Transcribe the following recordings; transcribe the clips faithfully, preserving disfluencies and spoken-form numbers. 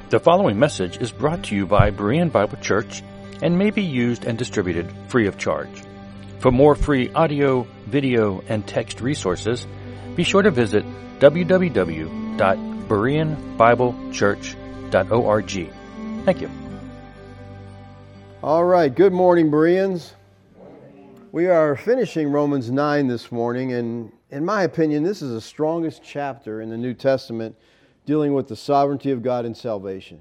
The following message is brought to you by Berean Bible Church and may be used and distributed free of charge. For more free audio, video, and text resources, be sure to visit w w w dot berean bible church dot org. Thank you. All right, good morning, Bereans. We are finishing Romans nine this morning, and in my opinion, this is the strongest chapter in the New Testament dealing with the sovereignty of God and salvation.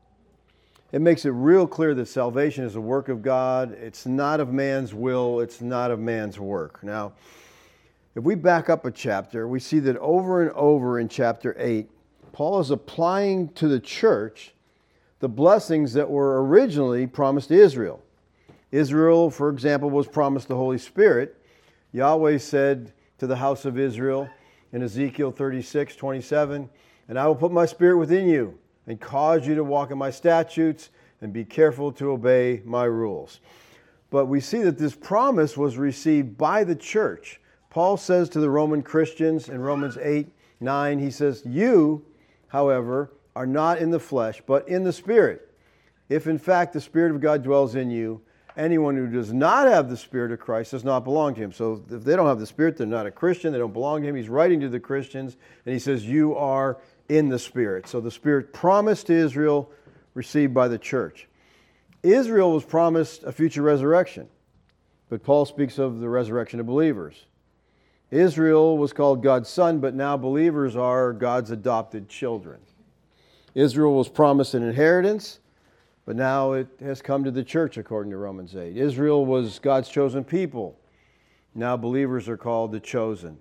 It makes it real clear that salvation is a work of God. It's not of man's will. It's not of man's work. Now, if we back up a chapter, we see that over and over in chapter eight, Paul is applying to the church the blessings that were originally promised to Israel. Israel, for example, was promised the Holy Spirit. Yahweh said to the house of Israel in Ezekiel thirty-six twenty-seven, "And I will put my spirit within you and cause you to walk in my statutes and be careful to obey my rules." But we see that this promise was received by the church. Paul says to the Roman Christians in Romans eight nine, he says, "You, however, are not in the flesh, but in the Spirit. If in fact the Spirit of God dwells in you, anyone who does not have the Spirit of Christ does not belong to him." So if they don't have the Spirit, they're not a Christian, they don't belong to him. He's writing to the Christians, and he says, "You are in the Spirit." So the Spirit promised to Israel, received by the church. Israel was promised a future resurrection, but Paul speaks of the resurrection of believers. Israel was called God's son, but now believers are God's adopted children. Israel was promised an inheritance, but now it has come to the church, according to Romans eight. Israel was God's chosen people. Now believers are called the chosen.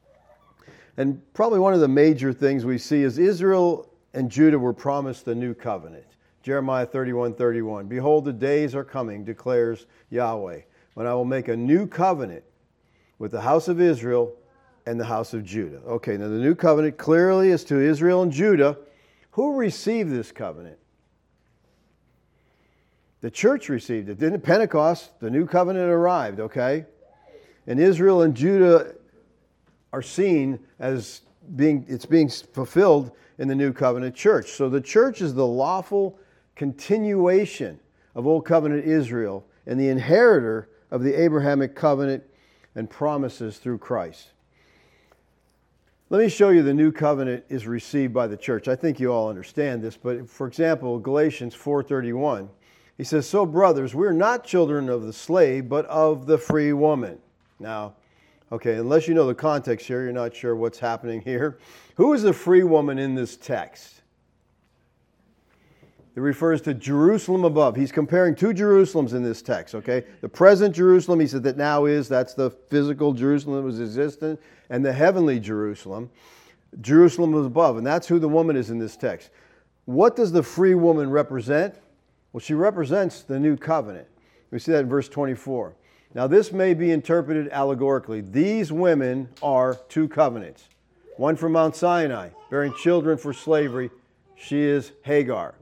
And probably one of the major things we see is Israel and Judah were promised the new covenant. Jeremiah thirty-one thirty-one, "Behold, the days are coming, declares Yahweh, when I will make a new covenant with the house of Israel and the house of Judah." Okay, now the new covenant clearly is to Israel and Judah. Who received this covenant? The church received it. Didn't Pentecost, the new covenant arrived, okay? And Israel and Judah are seen as being, it's being fulfilled in the new covenant church. So the church is the lawful continuation of Old Covenant Israel and the inheritor of the Abrahamic covenant and promises through Christ. Let me show you the new covenant is received by the church. I think you all understand this, but for example, Galatians four thirty-one, he says, "So brothers, we're not children of the slave, but of the free woman." Now, okay, unless you know the context here, you're not sure what's happening here. Who is the free woman in this text? It refers to Jerusalem above. He's comparing two Jerusalems in this text, okay? The present Jerusalem, he said that now is, that's the physical Jerusalem that was existent, and the heavenly Jerusalem. Jerusalem was above, and that's who the woman is in this text. What does the free woman represent? Well, she represents the new covenant. We see that in verse twenty-four. Now, this may be interpreted allegorically. These women are two covenants. One from Mount Sinai, bearing children for slavery. She is Hagar.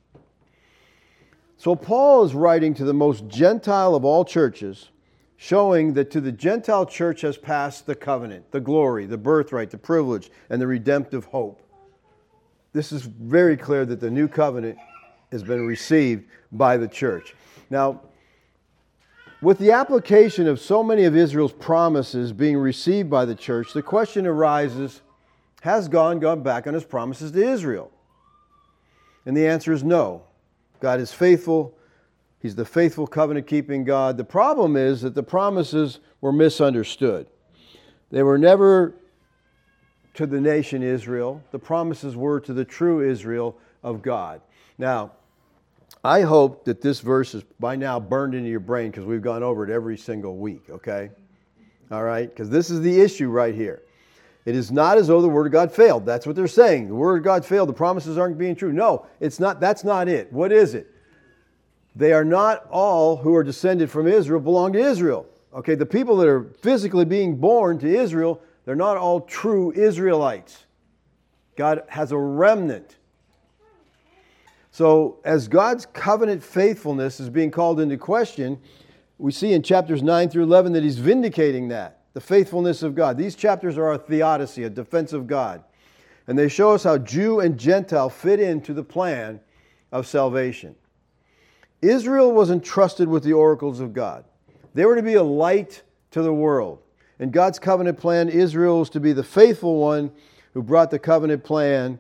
So Paul is writing to the most Gentile of all churches, showing that to the Gentile church has passed the covenant, the glory, the birthright, the privilege, and the redemptive hope. This is very clear that the new covenant has been received by the church. Now, with the application of so many of Israel's promises being received by the church, the question arises, has God gone back on his promises to Israel? And the answer is no. God is faithful. He's the faithful covenant-keeping God. The problem is that the promises were misunderstood. They were never to the nation Israel. The promises were to the true Israel of God. Now, I hope that this verse is by now burned into your brain because we've gone over it every single week, okay? All right? Because this is the issue right here. It is not as though the Word of God failed. That's what they're saying. The Word of God failed. The promises aren't being true. No, it's not. That's not it. What is it? They are not all who are descended from Israel belong to Israel. Okay, the people that are physically being born to Israel, they're not all true Israelites. God has a remnant. So as God's covenant faithfulness is being called into question, we see in chapters nine through eleven that he's vindicating that. The faithfulness of God. These chapters are a theodicy, a defense of God. And they show us how Jew and Gentile fit into the plan of salvation. Israel was entrusted with the oracles of God. They were to be a light to the world. In God's covenant plan, Israel was to be the faithful one who brought the covenant plan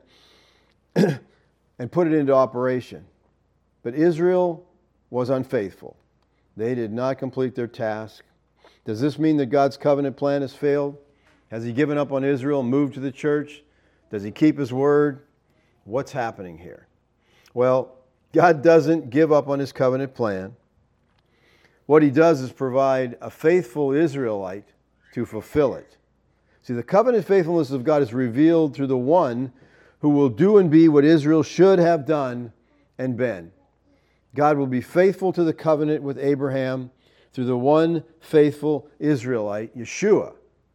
and put it into operation. But Israel was unfaithful. They did not complete their task. Does this mean that God's covenant plan has failed? Has He given up on Israel and moved to the church? Does He keep His word? What's happening here? Well, God doesn't give up on His covenant plan. What He does is provide a faithful Israelite to fulfill it. See, the covenant faithfulness of God is revealed through the one who will do and be what Israel should have done and been. God will be faithful to the covenant with Abraham through the one faithful Israelite, Yeshua,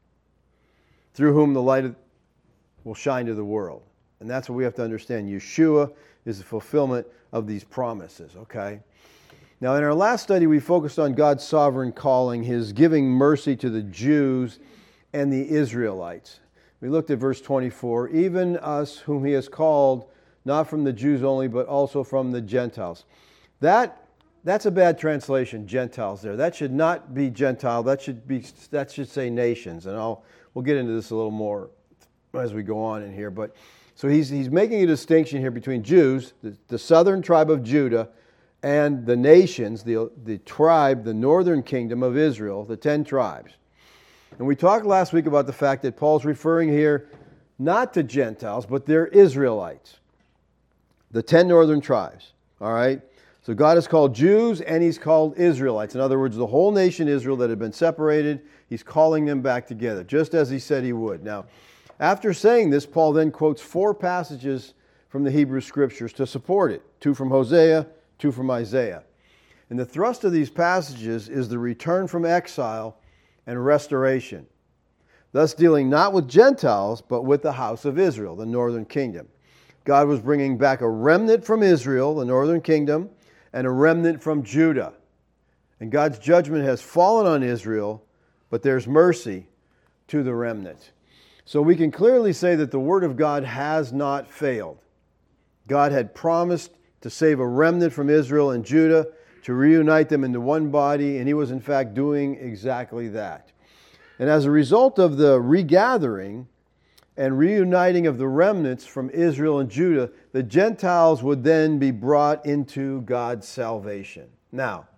through whom the light will shine to the world. And that's what we have to understand. Yeshua is the fulfillment of these promises, okay? Now, in our last study, we focused on God's sovereign calling, His giving mercy to the Jews and the Israelites. We looked at verse twenty-four, even us whom He has called, not from the Jews only, but also from the Gentiles. That, that's a bad translation, Gentiles there. That should not be Gentile. That should be, that should say nations. And I'll, we'll get into this a little more as we go on in here. But so he's, he's making a distinction here between Jews, the, the southern tribe of Judah, and the nations, the, the tribe, the northern kingdom of Israel, the ten tribes. And we talked last week about the fact that Paul's referring here not to Gentiles, but they're Israelites. The ten northern tribes, all right? So God has called Jews and He's called Israelites. In other words, the whole nation Israel that had been separated, He's calling them back together, just as He said He would. Now, after saying this, Paul then quotes four passages from the Hebrew Scriptures to support it. Two from Hosea, two from Isaiah. And the thrust of these passages is the return from exile and restoration, thus dealing not with Gentiles, but with the house of Israel, the northern kingdom. God was bringing back a remnant from Israel, the northern kingdom, and a remnant from Judah. And God's judgment has fallen on Israel, but there's mercy to the remnant. So we can clearly say that the Word of God has not failed. God had promised to save a remnant from Israel and Judah, to reunite them into one body, and He was in fact doing exactly that. And as a result of the regathering and reuniting of the remnants from Israel and Judah, the Gentiles would then be brought into God's salvation. Now,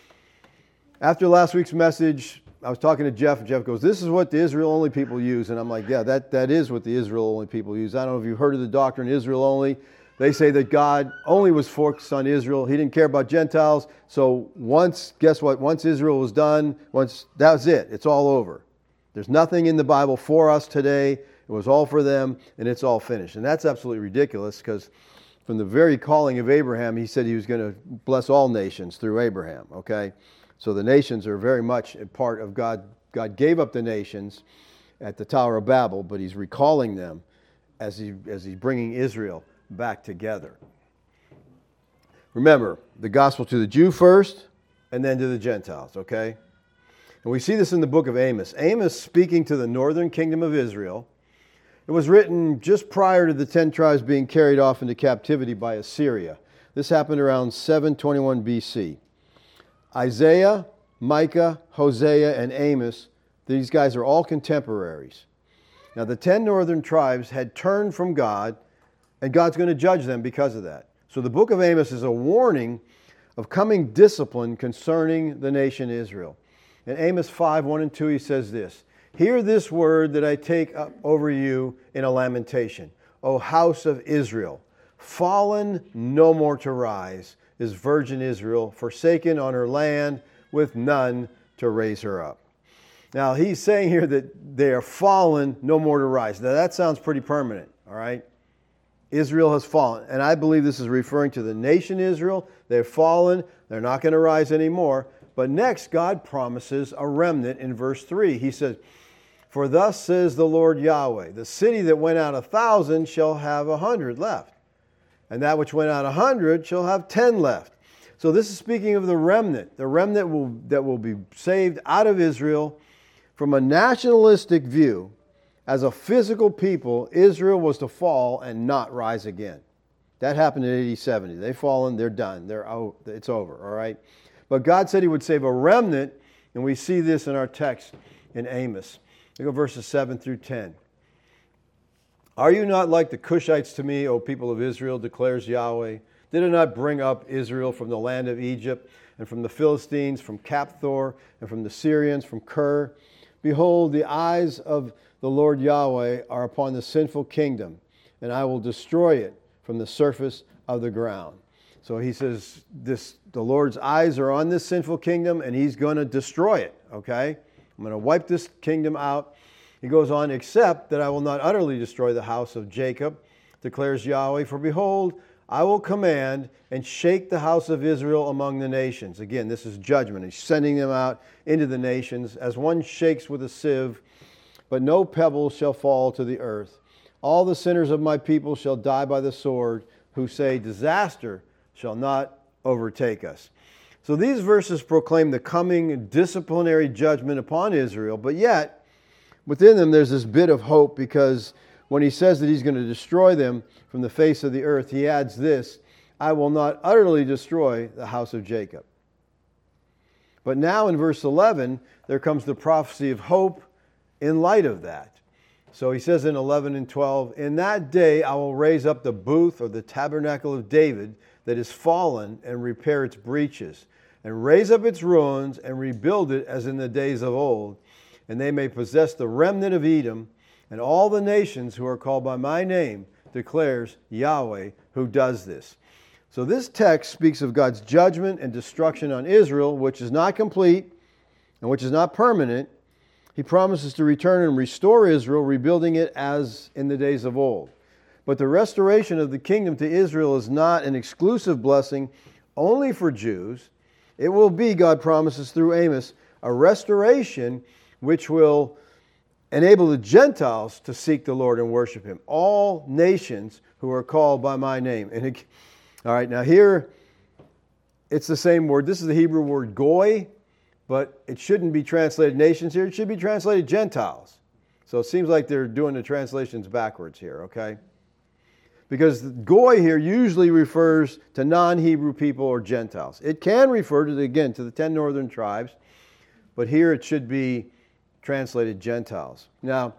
after last week's message, I was talking to Jeff, and Jeff goes, this is what the Israel-only people use. And I'm like, yeah, that, that is what the Israel-only people use. I don't know if you've heard of the doctrine Israel-only. They say that God only was focused on Israel. He didn't care about Gentiles. So once, guess what? Once Israel was done, once that was it. It's all over. There's nothing in the Bible for us today. It was all for them, and it's all finished. And that's absolutely ridiculous, because from the very calling of Abraham, He said He was going to bless all nations through Abraham, okay? So the nations are very much a part of God. God gave up the nations at the Tower of Babel, but He's recalling them as, he, as He's bringing Israel back together. Remember, the gospel to the Jew first, and then to the Gentiles, okay? And we see this in the book of Amos. Amos, speaking to the northern kingdom of Israel, it was written just prior to the ten tribes being carried off into captivity by Assyria. This happened around seven twenty-one B C. Isaiah, Micah, Hosea, and Amos, these guys are all contemporaries. Now, the ten northern tribes had turned from God, and God's going to judge them because of that. So the book of Amos is a warning of coming discipline concerning the nation Israel. In Amos five, one and two, he says this, hear this word that I take up over you in a lamentation. O house of Israel, fallen no more to rise, is virgin Israel, forsaken on her land, with none to raise her up. Now, he's saying here that they are fallen, no more to rise. Now, that sounds pretty permanent, all right? Israel has fallen. And I believe this is referring to the nation Israel. They're fallen. They're not going to rise anymore. But next, God promises a remnant in verse three. He says, for thus says the Lord Yahweh, the city that went out a thousand shall have a hundred left. And that which went out a hundred shall have ten left. So this is speaking of the remnant. The remnant will, that will be saved out of Israel. From a nationalistic view, as a physical people, Israel was to fall and not rise again. That happened in A D seventy. They've fallen, they're done. They're out, it's over, all right? But God said he would save a remnant, and we see this in our text in Amos. We go verses seven through ten. Are you not like the Cushites to me, O people of Israel, declares Yahweh? Did I not bring up Israel from the land of Egypt, and from the Philistines, from Capthor, and from the Syrians, from Ker? Behold, the eyes of the Lord Yahweh are upon the sinful kingdom, and I will destroy it from the surface of the ground. So he says, this, the Lord's eyes are on this sinful kingdom, and he's going to destroy it, okay? I'm going to wipe this kingdom out. He goes on, except that I will not utterly destroy the house of Jacob, declares Yahweh, for behold, I will command and shake the house of Israel among the nations. Again, this is judgment. He's sending them out into the nations as one shakes with a sieve, but no pebble shall fall to the earth. All the sinners of my people shall die by the sword, who say, disaster shall not overtake us. So these verses proclaim the coming disciplinary judgment upon Israel, but yet within them there's this bit of hope, because when he says that he's going to destroy them from the face of the earth, he adds this, I will not utterly destroy the house of Jacob. But now in verse eleven, there comes the prophecy of hope in light of that. So he says in eleven and twelve, in that day I will raise up the booth or the tabernacle of David that is fallen, and repair its breaches, and raise up its ruins, and rebuild it as in the days of old. And they may possess the remnant of Edom, and all the nations who are called by my name, declares Yahweh, who does this. So this text speaks of God's judgment and destruction on Israel, which is not complete and which is not permanent. He promises to return and restore Israel, rebuilding it as in the days of old. But the restoration of the kingdom to Israel is not an exclusive blessing only for Jews. It will be, God promises through Amos, a restoration which will enable the Gentiles to seek the Lord and worship him. All nations who are called by my name. And it, all right, now here it's the same word. This is the Hebrew word goy, but it shouldn't be translated nations here. It should be translated Gentiles. So it seems like they're doing the translations backwards here, okay? Because goy here usually refers to non-Hebrew people or Gentiles. It can refer to, the, again, to the ten northern tribes, but here it should be translated Gentiles. Now,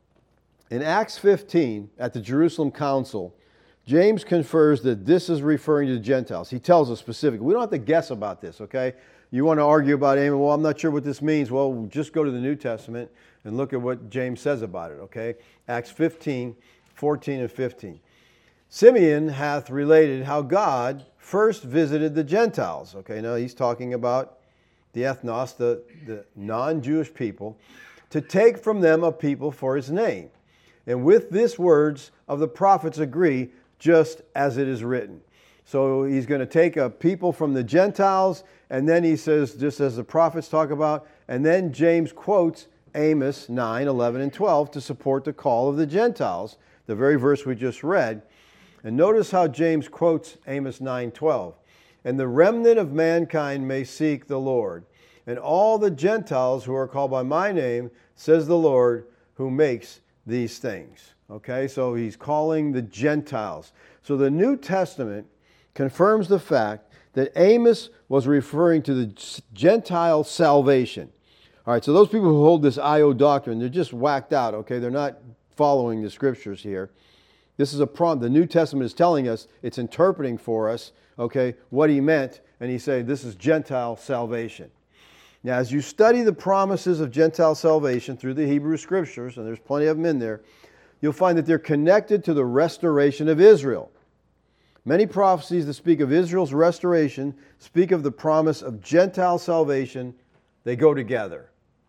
in Acts fifteen, at the Jerusalem Council, James confers that this is referring to the Gentiles. He tells us specifically. We don't have to guess about this, okay? You want to argue about Amos, well, I'm not sure what this means. Well, just go to the New Testament and look at what James says about it, okay? Acts fifteen, fourteen and fifteen. Simeon hath related how God first visited the Gentiles. Okay, now he's talking about the ethnos, the, the non-Jewish people, to take from them a people for his name. And with this words of the prophets agree, just as it is written. So he's going to take a people from the Gentiles, and then he says, just as the prophets talk about, and then James quotes Amos nine, eleven, and twelve to support the call of the Gentiles, the very verse we just read. And notice how James quotes Amos nine, twelve. And the remnant of mankind may seek the Lord, and all the Gentiles who are called by my name, says the Lord, who makes these things. Okay, so he's calling the Gentiles. So the New Testament confirms the fact that Amos was referring to the Gentile salvation. All right, so those people who hold this I O doctrine, they're just whacked out, okay? They're not following the scriptures here. This is a problem. The New Testament is telling us, it's interpreting for us, okay, what he meant, and he said this is Gentile salvation. Now, as you study the promises of Gentile salvation through the Hebrew scriptures, and there's plenty of them in there, you'll find that they're connected to the restoration of Israel. Many prophecies that speak of Israel's restoration speak of the promise of Gentile salvation. They go together.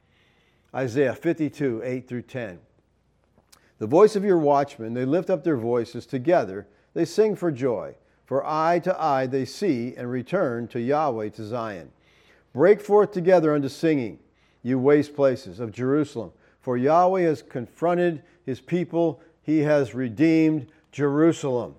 Isaiah fifty-two, eight through ten. The voice of your watchmen, they lift up their voices together. They sing for joy. For eye to eye they see and return to Yahweh, to Zion. Break forth together unto singing, you waste places of Jerusalem. For Yahweh has confronted his people. He has redeemed Jerusalem.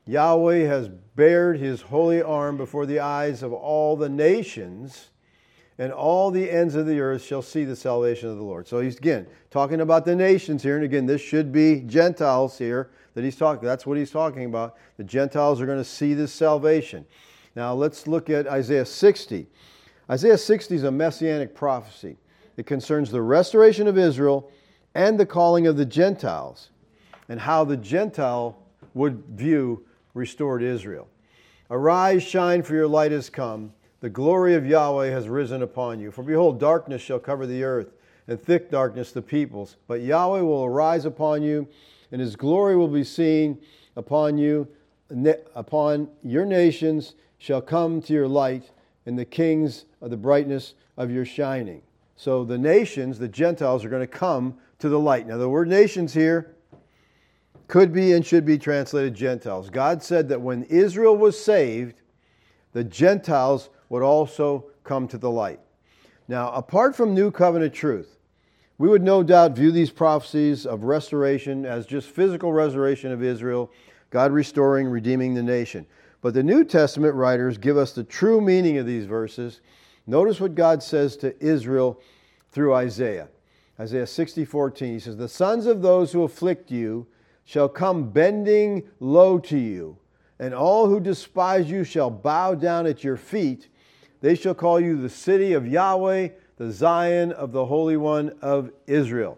Yahweh has bared his holy arm before the eyes of all the nations, and all the ends of the earth shall see the salvation of the Lord. So he's, again, talking about the nations here. And again, this should be Gentiles here that he's talking. That's what he's talking about. The Gentiles are going to see this salvation. Now let's look at Isaiah sixty. Isaiah sixty is a messianic prophecy. It concerns the restoration of Israel and the calling of the Gentiles and how the Gentile would view restored Israel. Arise, shine, for your light has come. The glory of Yahweh has risen upon you. For behold, darkness shall cover the earth, and thick darkness the peoples. But Yahweh will arise upon you, and his glory will be seen upon you. Upon your nations shall come to your light, and the kings of the brightness of your shining. So the nations, the Gentiles, are going to come to the light. Now the word nations here could be and should be translated Gentiles. God said that when Israel was saved, the Gentiles would also come to the light. Now, apart from New Covenant truth, we would no doubt view these prophecies of restoration as just physical restoration of Israel, God restoring, redeeming the nation. But the New Testament writers give us the true meaning of these verses. Notice what God says to Israel through Isaiah. Isaiah sixty fourteen, he says, the sons of those who afflict you shall come bending low to you, and all who despise you shall bow down at your feet. They shall call you the city of Yahweh, the Zion of the Holy One of Israel.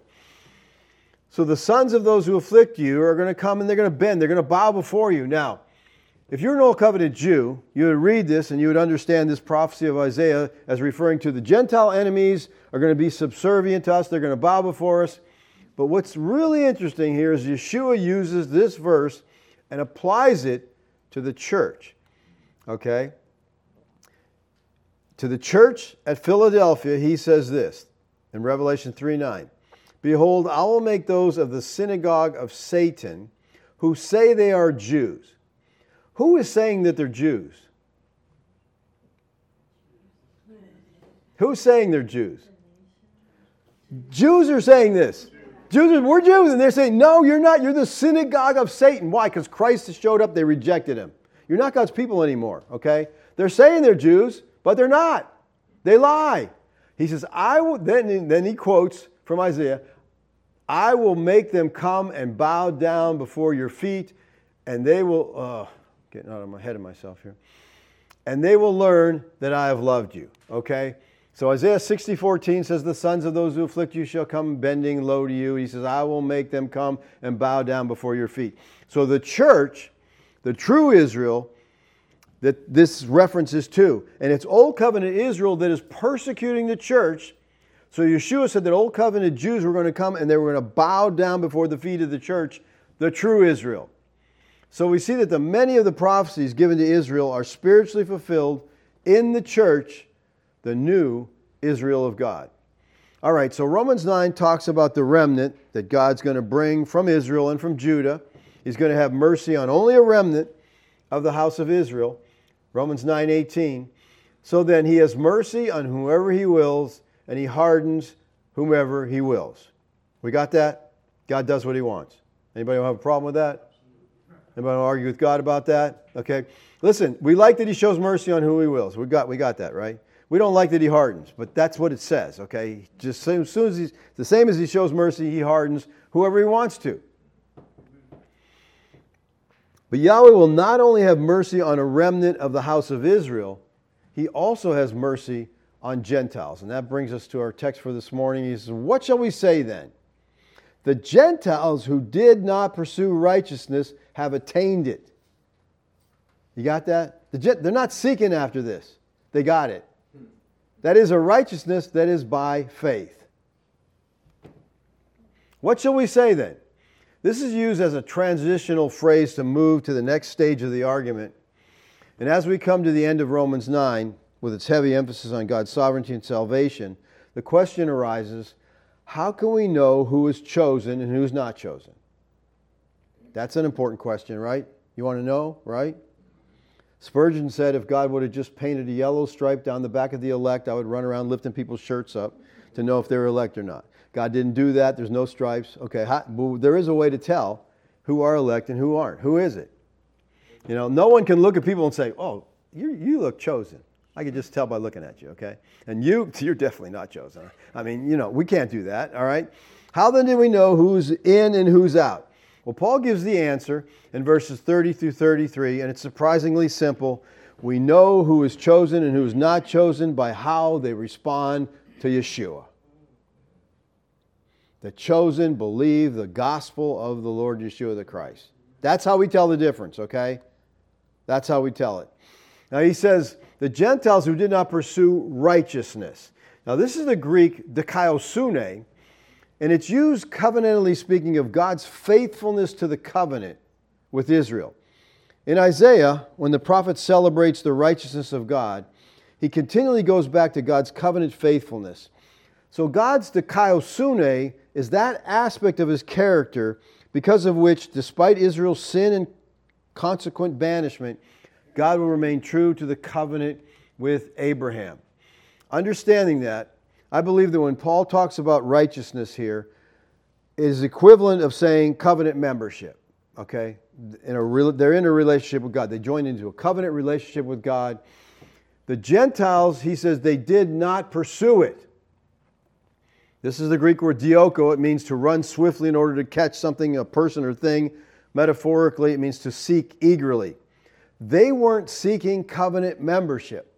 So the sons of those who afflict you are going to come and they're going to bend. They're going to bow before you. Now, if you're an Old Covenant Jew, you would read this and you would understand this prophecy of Isaiah as referring to the Gentile enemies are going to be subservient to us. They're going to bow before us. But what's really interesting here is Yeshua uses this verse and applies it to the church. Okay? To the church at Philadelphia, he says this in Revelation three nine. Behold, I will make those of the synagogue of Satan who say they are Jews. Who is saying that they're Jews? Who's saying they're Jews? Jews are saying this. Jews are, we're Jews. And they're saying, no, you're not. You're the synagogue of Satan. Why? Because Christ has showed up. They rejected him. You're not God's people anymore. Okay? They're saying they're Jews, but they're not. They lie. He says, I will, then, then he quotes from Isaiah, I will make them come and bow down before your feet, and they will, uh, getting out of my head of myself here, and they will learn that I have loved you. Okay? So Isaiah sixty fourteen says, the sons of those who afflict you shall come bending low to you. He says, I will make them come and bow down before your feet. So the church, the true Israel, that this references to, and it's Old Covenant Israel that is persecuting the church. So Yeshua said that Old Covenant Jews were going to come and they were going to bow down before the feet of the church, the true Israel. So we see that the many of the prophecies given to Israel are spiritually fulfilled in the church, the new Israel of God. All right, so Romans nine talks about the remnant that God's going to bring from Israel and from Judah. He's going to have mercy on only a remnant of the house of Israel. Romans nine eighteen. So then he has mercy on whomever he wills, and he hardens whomever he wills. We got that? God does what he wants. Anybody have a problem with that? Anybody want to argue with God about that? Okay. Listen, we like that he shows mercy on who he wills. We got we got that, right? We don't like that he hardens, but that's what it says, okay? Just as soon as he's the same as he shows mercy, he hardens whoever he wants to. But Yahweh will not only have mercy on a remnant of the house of Israel, he also has mercy on Gentiles. And that brings us to our text for this morning. He says, what shall we say then? The Gentiles who did not pursue righteousness have attained it. You got that? The, they're not seeking after this. They got it. That is a righteousness that is by faith. What shall we say then? This is used as a transitional phrase to move to the next stage of the argument. And as we come to the end of Romans nine, with its heavy emphasis on God's sovereignty and salvation, the question arises, how can we know who is chosen and who is not chosen? That's an important question, right? You want to know, right? Spurgeon said, if God would have just painted a yellow stripe down the back of the elect, I would run around lifting people's shirts up to know if they were elect or not. God didn't do that. There's no stripes. Okay, how, well, there is a way to tell who are elect and who aren't. Who is it? You know, no one can look at people and say, oh, you, you look chosen. I could just tell by looking at you, okay? And you, you're definitely not chosen. I mean, you know, we can't do that, all right? How then do we know who's in and who's out? Well, Paul gives the answer in verses thirty through thirty-three, and it's surprisingly simple. We know who is chosen and who is not chosen by how they respond to Yeshua. The chosen believe the gospel of the Lord Yeshua the Christ. That's how we tell the difference, okay? That's how we tell it. Now he says, the Gentiles who did not pursue righteousness. Now this is the Greek dikaiosune, and it's used covenantally speaking of God's faithfulness to the covenant with Israel. In Isaiah, when the prophet celebrates the righteousness of God, he continually goes back to God's covenant faithfulness. So God's dikaiosune is that aspect of his character because of which, despite Israel's sin and consequent banishment, God will remain true to the covenant with Abraham. Understanding that, I believe that when Paul talks about righteousness here, it is equivalent of saying covenant membership. Okay? In a, they're in a relationship with God. They join into a covenant relationship with God. The Gentiles, he says, they did not pursue it. This is the Greek word dioko. It means to run swiftly in order to catch something, a person or thing. Metaphorically, it means to seek eagerly. They weren't seeking covenant membership,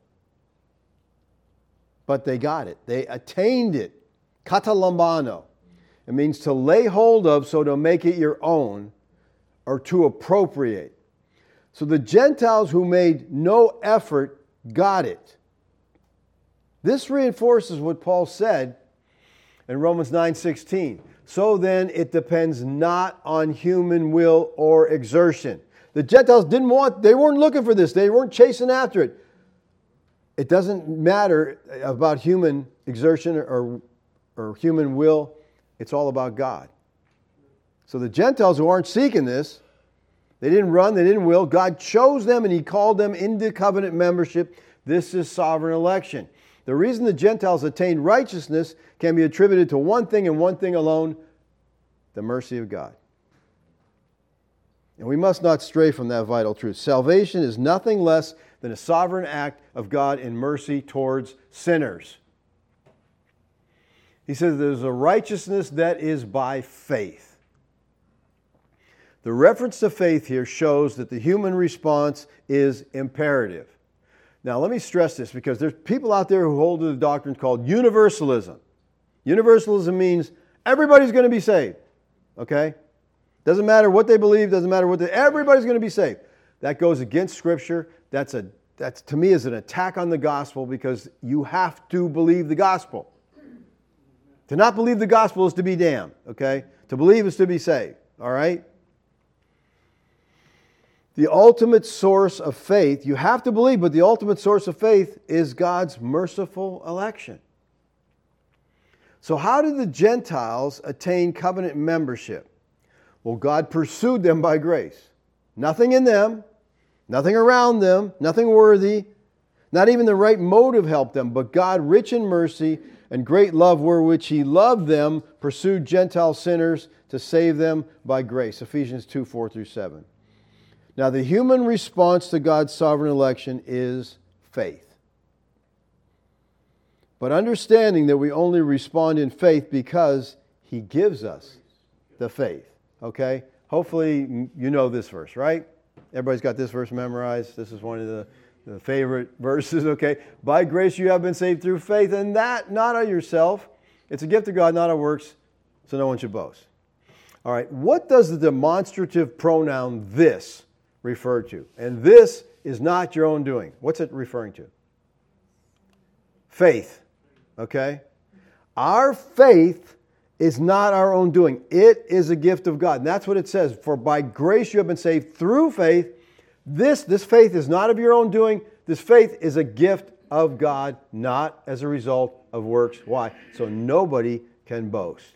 but they got it. They attained it. Katalambano. It means to lay hold of, so to make it your own, or to appropriate. So the Gentiles who made no effort got it. This reinforces what Paul said in Romans nine sixteen. So then it depends not on human will or exertion. The Gentiles didn't want, they weren't looking for this. They weren't chasing after it. It doesn't matter about human exertion or, or human will. It's all about God. So the Gentiles who aren't seeking this, they didn't run, they didn't will. God chose them and He called them into covenant membership. This is sovereign election. The reason the Gentiles attained righteousness can be attributed to one thing and one thing alone, the mercy of God. And we must not stray from that vital truth. Salvation is nothing less than a sovereign act of God in mercy towards sinners. He says there's a righteousness that is by faith. The reference to faith here shows that the human response is imperative. Now, let me stress this because there's people out there who hold to the doctrine called universalism. Universalism means everybody's going to be saved. Okay? Doesn't matter what they believe, doesn't matter what they, everybody's going to be saved. That goes against Scripture. That's a that's to me is an attack on the gospel because you have to believe the gospel. To not believe the gospel is to be damned, okay? To believe is to be saved, all right? The ultimate source of faith, you have to believe, but the ultimate source of faith is God's merciful election. So how did the Gentiles attain covenant membership? Well, God pursued them by grace. Nothing in them, nothing around them, nothing worthy, not even the right motive helped them, but God, rich in mercy and great love wherewith He loved them, pursued Gentile sinners to save them by grace. Ephesians two, four through seven. Now, the human response to God's sovereign election is faith. But understanding that we only respond in faith because He gives us the faith. Okay? Hopefully you know this verse, right? Everybody's got this verse memorized. This is one of the, the favorite verses, okay? By grace you have been saved through faith, and that not of yourself. It's a gift of God, not of works, so no one should boast. All right, what does the demonstrative pronoun this refer to? And this is not your own doing. What's it referring to? Faith, okay? Our faith is not our own doing. It is a gift of God. And that's what it says. For by grace you have been saved through faith. This, this faith is not of your own doing. This faith is a gift of God, not as a result of works. Why? So nobody can boast.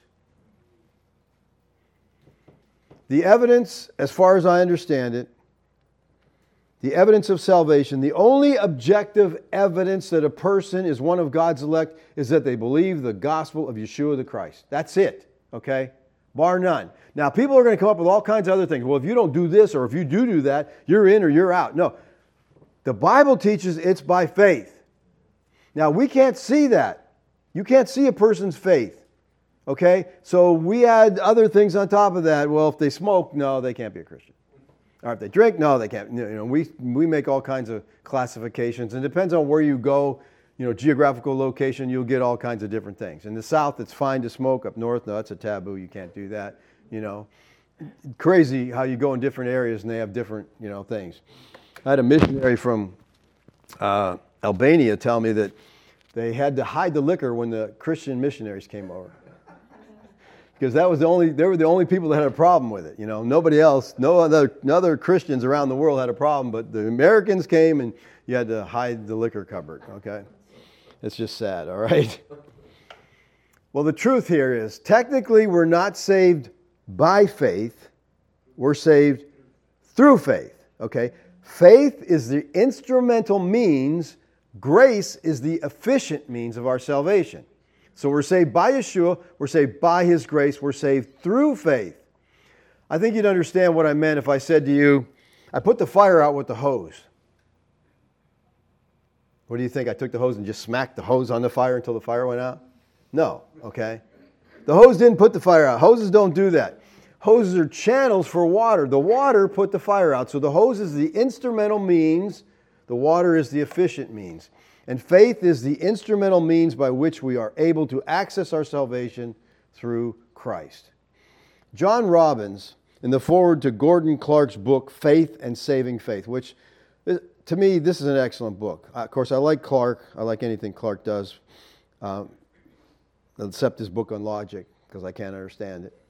The evidence, as far as I understand it, the evidence of salvation, the only objective evidence that a person is one of God's elect is that they believe the gospel of Yeshua the Christ. That's it, okay? Bar none. Now, people are going to come up with all kinds of other things. Well, if you don't do this or if you do do that, you're in or you're out. No. The Bible teaches it's by faith. Now, we can't see that. You can't see a person's faith. Okay? So we add other things on top of that. Well, if they smoke, no, they can't be a Christian. Or if they drink, no, they can't. You know, we, we make all kinds of classifications. And it depends on where you go, you know, geographical location, you'll get all kinds of different things. In the South, it's fine to smoke. Up north, no, that's a taboo. You can't do that, you know. Crazy how you go in different areas and they have different, you know, things. I had a missionary from uh, Albania tell me that they had to hide the liquor when the Christian missionaries came over. Because that was the only, they were the only people that had a problem with it. You know, nobody else, no other, no other Christians around the world had a problem, but the Americans came and you had to hide the liquor cupboard, okay? It's just sad, all right? Well, the truth here is, technically we're not saved by faith, we're saved through faith, okay? Faith is the instrumental means, grace is the efficient means of our salvation. So we're saved by Yeshua, we're saved by His grace, we're saved through faith. I think you'd understand what I meant if I said to you, I put the fire out with the hose. What do you think? I took the hose and just smacked the hose on the fire until the fire went out? No, okay? The hose didn't put the fire out. Hoses don't do that. Hoses are channels for water. The water put the fire out. So the hose is the instrumental means, the water is the efficient means. And faith is the instrumental means by which we are able to access our salvation through Christ. John Robbins, in the foreword to Gordon Clark's book, Faith and Saving Faith, which, to me, this is an excellent book. Of course, I like Clark. I like anything Clark does, um, except his book on logic, because I can't understand it.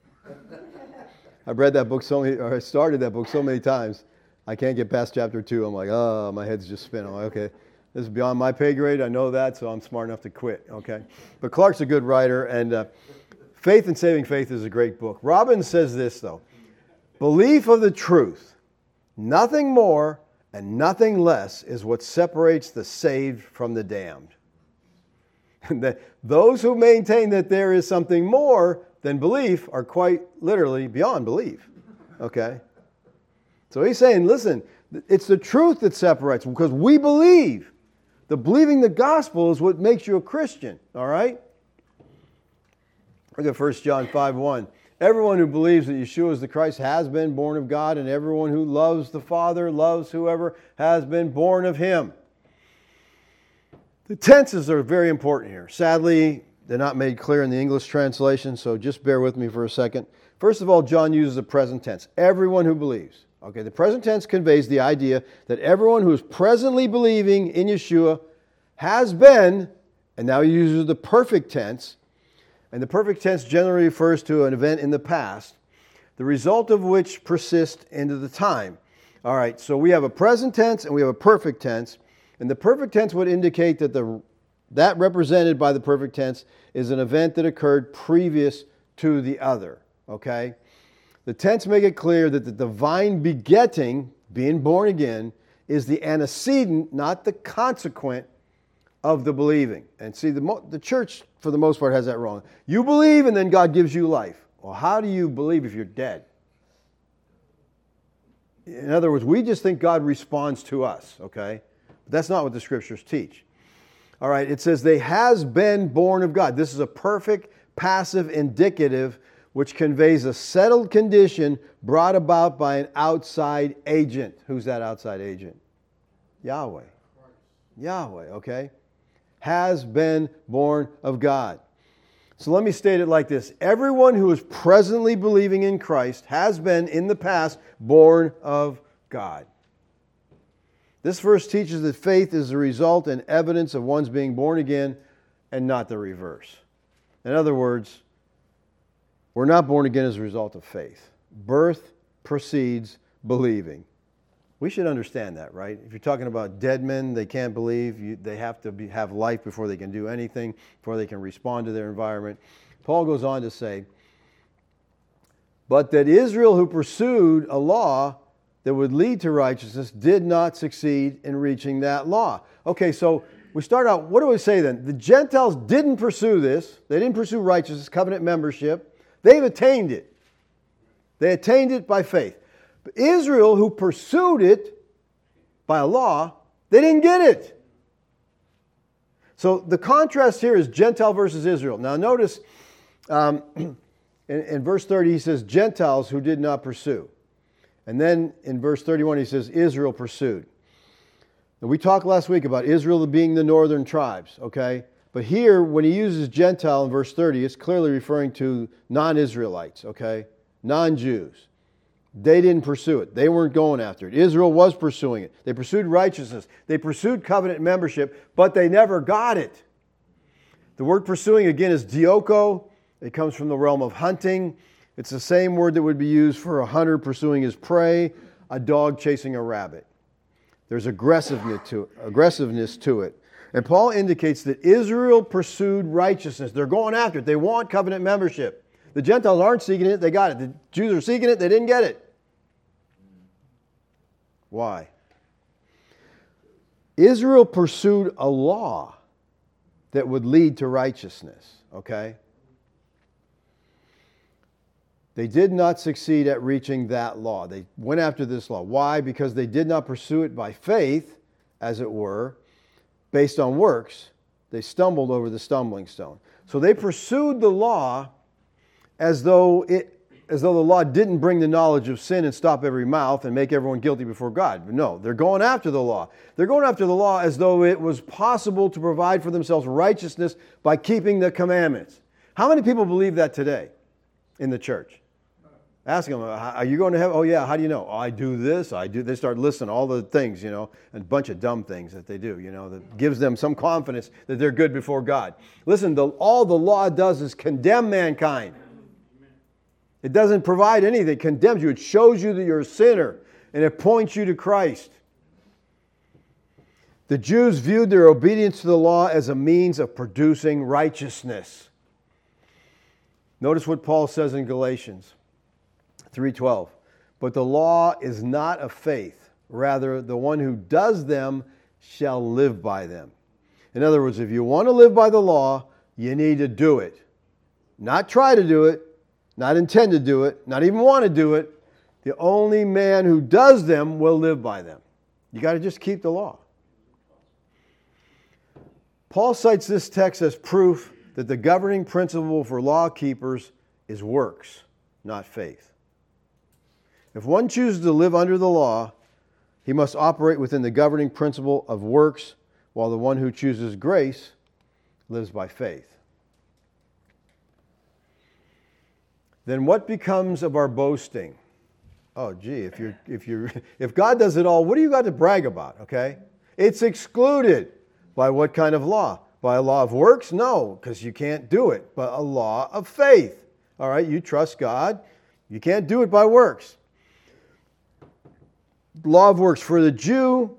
I've read that book so many, or I started that book so many times, I can't get past chapter two. I'm like, oh, my head's just spinning. I'm like, okay. This is beyond my pay grade. I know that, so I'm smart enough to quit, okay? But Clark's a good writer, and uh, Faith and Saving Faith is a great book. Robbins says this, though. Belief of the truth, nothing more and nothing less, is what separates the saved from the damned. And that those who maintain that there is something more than belief are quite literally beyond belief, okay? So he's saying, listen, it's the truth that separates, because we believe. The believing the gospel is what makes you a Christian, all right? Look at First John five one. Everyone who believes that Yeshua is the Christ has been born of God, and everyone who loves the Father loves whoever has been born of Him. The tenses are very important here. Sadly, they're not made clear in the English translation, so just bear with me for a second. First of all, John uses the present tense. Everyone who believes. Okay, the present tense conveys the idea that everyone who is presently believing in Yeshua has been, and now he uses the perfect tense, and the perfect tense generally refers to an event in the past, the result of which persists into the time. All right, so we have a present tense and we have a perfect tense, and the perfect tense would indicate that the that represented by the perfect tense is an event that occurred previous to the other, okay? The tense make it clear that the divine begetting, being born again, is the antecedent, not the consequent, of the believing. And see, the, mo- the church, for the most part, has that wrong. You believe and then God gives you life. Well, how do you believe if you're dead? In other words, we just think God responds to us, okay? But that's not what the Scriptures teach. All right, it says they has been born of God. This is a perfect, passive, indicative, which conveys a settled condition brought about by an outside agent. Who's that outside agent? Yahweh. Yahweh, okay? Has been born of God. So let me state it like this. Everyone who is presently believing in Christ has been, in the past, born of God. This verse teaches that faith is the result and evidence of one's being born again and not the reverse. In other words, we're not born again as a result of faith. Birth precedes believing. We should understand that, right? If you're talking about dead men, they can't believe. You, they have to be, have life before they can do anything, before they can respond to their environment. Paul goes on to say, but that Israel, who pursued a law that would lead to righteousness, did not succeed in reaching that law. Okay, so we start out, what do we say then? The Gentiles didn't pursue this. They didn't pursue righteousness, covenant membership. They've attained it. They attained it by faith. But Israel, who pursued it by a law, they didn't get it. So the contrast here is Gentile versus Israel. Now notice um, in, in verse thirty he says Gentiles who did not pursue. And then in verse thirty-one he says Israel pursued. Now we talked last week about Israel being the northern tribes, okay? But here when he uses Gentile in verse thirty, it's clearly referring to non-Israelites, okay? Non-Jews. They didn't pursue it. They weren't going after it. Israel was pursuing it. They pursued righteousness. They pursued covenant membership, but they never got it. The word pursuing, again, is dioko. It comes from the realm of hunting. It's the same word that would be used for a hunter pursuing his prey, a dog chasing a rabbit. There's aggressiveness to it, aggressiveness to it. And Paul indicates that Israel pursued righteousness. They're going after it. They want covenant membership. The Gentiles aren't seeking it, they got it. The Jews are seeking it, they didn't get it. Why? Israel pursued a law that would lead to righteousness, okay? They did not succeed at reaching that law. They went after this law. Why? Because they did not pursue it by faith, as it were, based on works. They stumbled over the stumbling stone. So they pursued the law as though it, as though the law didn't bring the knowledge of sin and stop every mouth and make everyone guilty before God. No, they're going after the law. They're going after the law as though it was possible to provide for themselves righteousness by keeping the commandments. How many people believe that today in the church? Ask them, are you going to heaven? Oh yeah, how do you know? Oh, I do this, I do. They start listing all the things, you know, and a bunch of dumb things that they do, you know, that gives them some confidence that they're good before God. Listen, the, all the law does is condemn mankind. It doesn't provide anything. It condemns you. It shows you that you're a sinner, and it points you to Christ. The Jews viewed their obedience to the law as a means of producing righteousness. Notice what Paul says in Galatians three twelve. But the law is not of faith. Rather, the one who does them shall live by them. In other words, if you want to live by the law, you need to do it. Not try to do it. Not intend to do it, not even want to do it. The only man who does them will live by them. You got to just keep the law. Paul cites this text as proof that the governing principle for law keepers is works, not faith. If one chooses to live under the law, he must operate within the governing principle of works, while the one who chooses grace lives by faith. Then what becomes of our boasting? Oh, gee, if you're if you if God does it all, what do you got to brag about? Okay, it's excluded by what kind of law? By a law of works? No, because you can't do it. But a law of faith. All right, you trust God. You can't do it by works. Law of works for the Jew.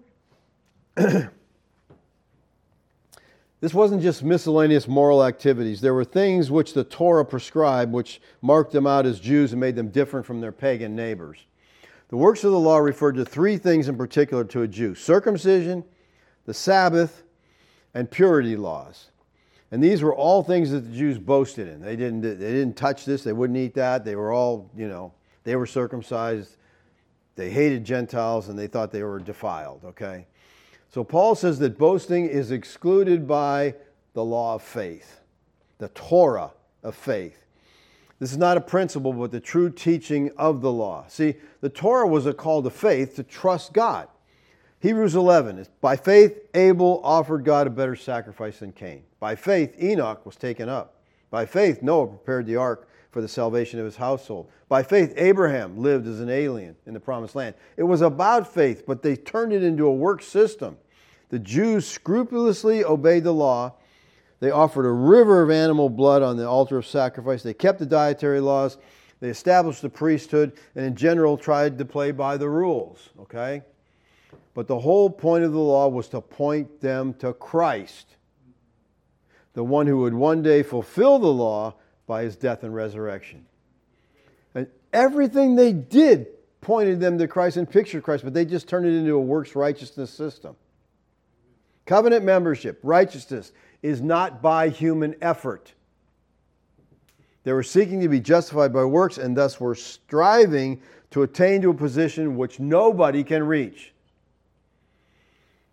This wasn't just miscellaneous moral activities. There were things which the Torah prescribed, which marked them out as Jews and made them different from their pagan neighbors. The works of the law referred to three things in particular to a Jew: circumcision, the Sabbath, and purity laws. And these were all things that the Jews boasted in. They didn't, they didn't touch this. They wouldn't eat that. They were all, you know, they were circumcised. They hated Gentiles and they thought they were defiled, okay? So Paul says that boasting is excluded by the law of faith, the Torah of faith. This is not a principle, but the true teaching of the law. See, the Torah was a call to faith, to trust God. Hebrews eleven, by faith Abel offered God a better sacrifice than Cain. By faith Enoch was taken up. By faith Noah prepared the ark for the salvation of his household. By faith Abraham lived as an alien in the promised land. It was about faith, but they turned it into a work system. The Jews scrupulously obeyed the law. They offered a river of animal blood on the altar of sacrifice. They kept the dietary laws. They established the priesthood, and in general tried to play by the rules, okay? But the whole point of the law was to point them to Christ, the one who would one day fulfill the law by his death and resurrection. And everything they did pointed them to Christ and pictured Christ, but they just turned it into a works righteousness system. Covenant membership, righteousness, is not by human effort. They were seeking to be justified by works and thus were striving to attain to a position which nobody can reach.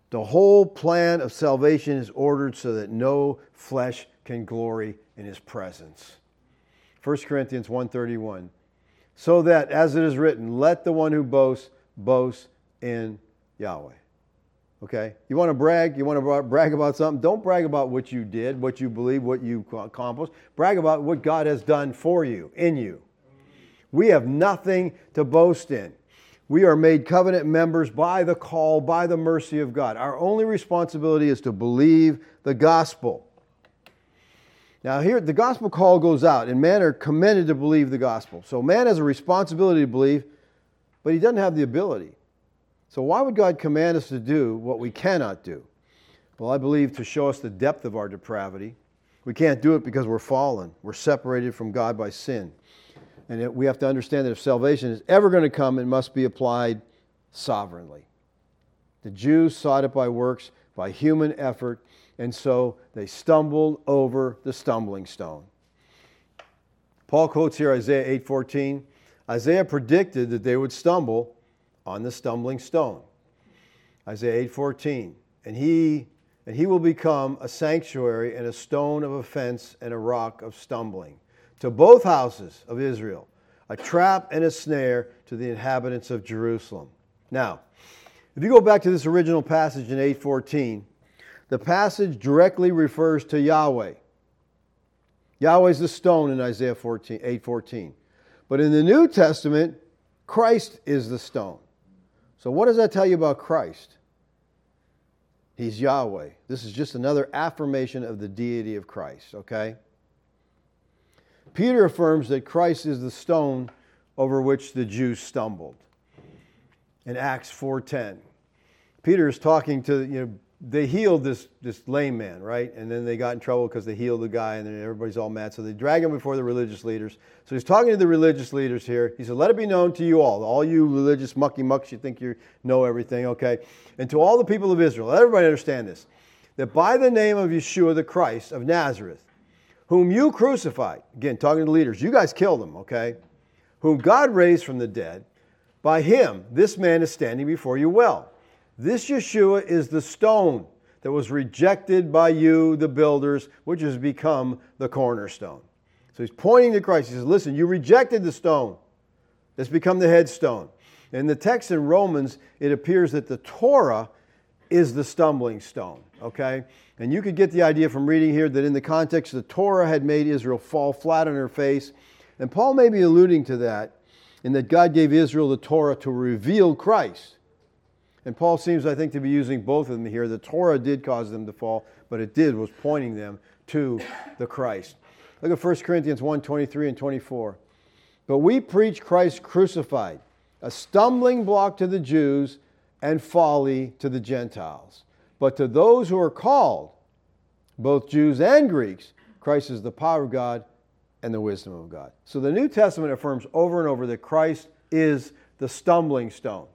The whole plan of salvation is ordered so that no flesh can glory in his presence. First Corinthians one thirty-one. So that, as it is written, let the one who boasts, boast in Yahweh. Okay? You want to brag? You want to brag about something? Don't brag about what you did, what you believe, what you accomplished. Brag about what God has done for you, in you. We have nothing to boast in. We are made covenant members by the call, by the mercy of God. Our only responsibility is to believe the gospel. Now here, the gospel call goes out, and men are commended to believe the gospel. So man has a responsibility to believe, but he doesn't have the ability. So why would God command us to do what we cannot do? Well, I believe to show us the depth of our depravity. We can't do it because we're fallen. We're separated from God by sin. And it, we have to understand that if salvation is ever going to come, it must be applied sovereignly. The Jews sought it by works, by human effort, and so they stumbled over the stumbling stone. Paul quotes here Isaiah eight fourteen. Isaiah predicted that they would stumble on the stumbling stone. Isaiah eight fourteen. And he, and he will become a sanctuary and a stone of offense and a rock of stumbling to both houses of Israel, a trap and a snare to the inhabitants of Jerusalem. Now, if you go back to this original passage in eight fourteen, the passage directly refers to Yahweh. Yahweh's the stone in Isaiah eight fourteen. But in the New Testament, Christ is the stone. So what does that tell you about Christ? He's Yahweh. This is just another affirmation of the deity of Christ, okay? Peter affirms that Christ is the stone over which the Jews stumbled. In Acts four ten. Peter is talking to, you know, they healed this, this lame man, right? And then they got in trouble because they healed the guy, and then everybody's all mad. So they drag him before the religious leaders. So he's talking to the religious leaders here. He said, let it be known to you all, all you religious mucky mucks, you think you know everything, okay? And to all the people of Israel, let everybody understand this, that by the name of Yeshua the Christ of Nazareth, whom you crucified, again, talking to the leaders, you guys killed him, okay? Whom God raised from the dead, by him, this man is standing before you well. This Yeshua is the stone that was rejected by you, the builders, which has become the cornerstone. So he's pointing to Christ. He says, listen, you rejected the stone. It's become the headstone. In the text in Romans, it appears that the Torah is the stumbling stone, okay? And you could get the idea from reading here that in the context, the Torah had made Israel fall flat on her face. And Paul may be alluding to that, in that God gave Israel the Torah to reveal Christ. And Paul seems, I think, to be using both of them here. The Torah did cause them to fall, but it did was pointing them to the Christ. Look at First Corinthians one twenty-three and twenty-four. But we preach Christ crucified, a stumbling block to the Jews and folly to the Gentiles. But to those who are called, both Jews and Greeks, Christ is the power of God and the wisdom of God. So the New Testament affirms over and over that Christ is the stumbling stone.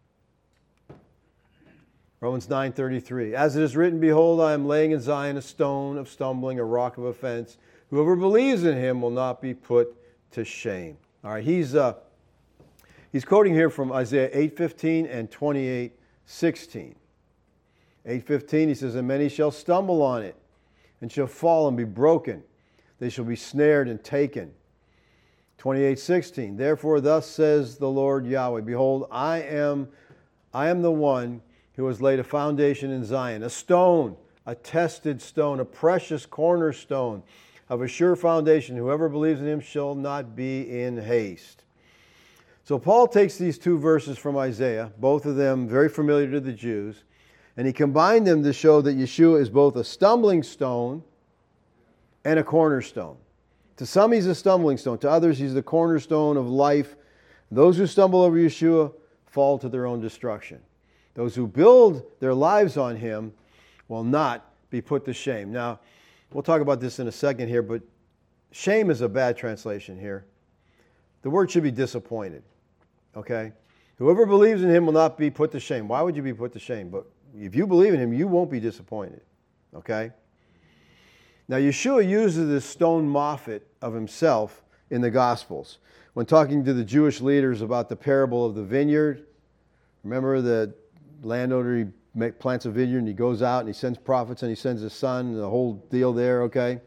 Romans nine thirty-three. As it is written, behold, I am laying in Zion a stone of stumbling, a rock of offense. Whoever believes in him will not be put to shame. All right, he's uh, he's quoting here from Isaiah eight fifteen and twenty-eight sixteen. eight fifteen, he says, and many shall stumble on it, and shall fall and be broken. They shall be snared and taken. twenty-eight sixteen. Therefore, thus says the Lord Yahweh, behold, I am, I am the one who has laid a foundation in Zion, a stone, a tested stone, a precious cornerstone of a sure foundation. Whoever believes in him shall not be in haste. So Paul takes these two verses from Isaiah, both of them very familiar to the Jews, and he combined them to show that Yeshua is both a stumbling stone and a cornerstone. To some he's a stumbling stone, to others he's the cornerstone of life. Those who stumble over Yeshua fall to their own destruction. Those who build their lives on him will not be put to shame. Now, we'll talk about this in a second here, but shame is a bad translation here. The word should be disappointed, okay? Whoever believes in him will not be put to shame. Why would you be put to shame? But if you believe in him, you won't be disappointed, okay? Now, Yeshua uses this stone moffat of himself in the Gospels. When talking to the Jewish leaders about the parable of the vineyard, remember the landowner, he make, plants a vineyard and he goes out and he sends prophets and he sends his son, and the whole deal there, okay?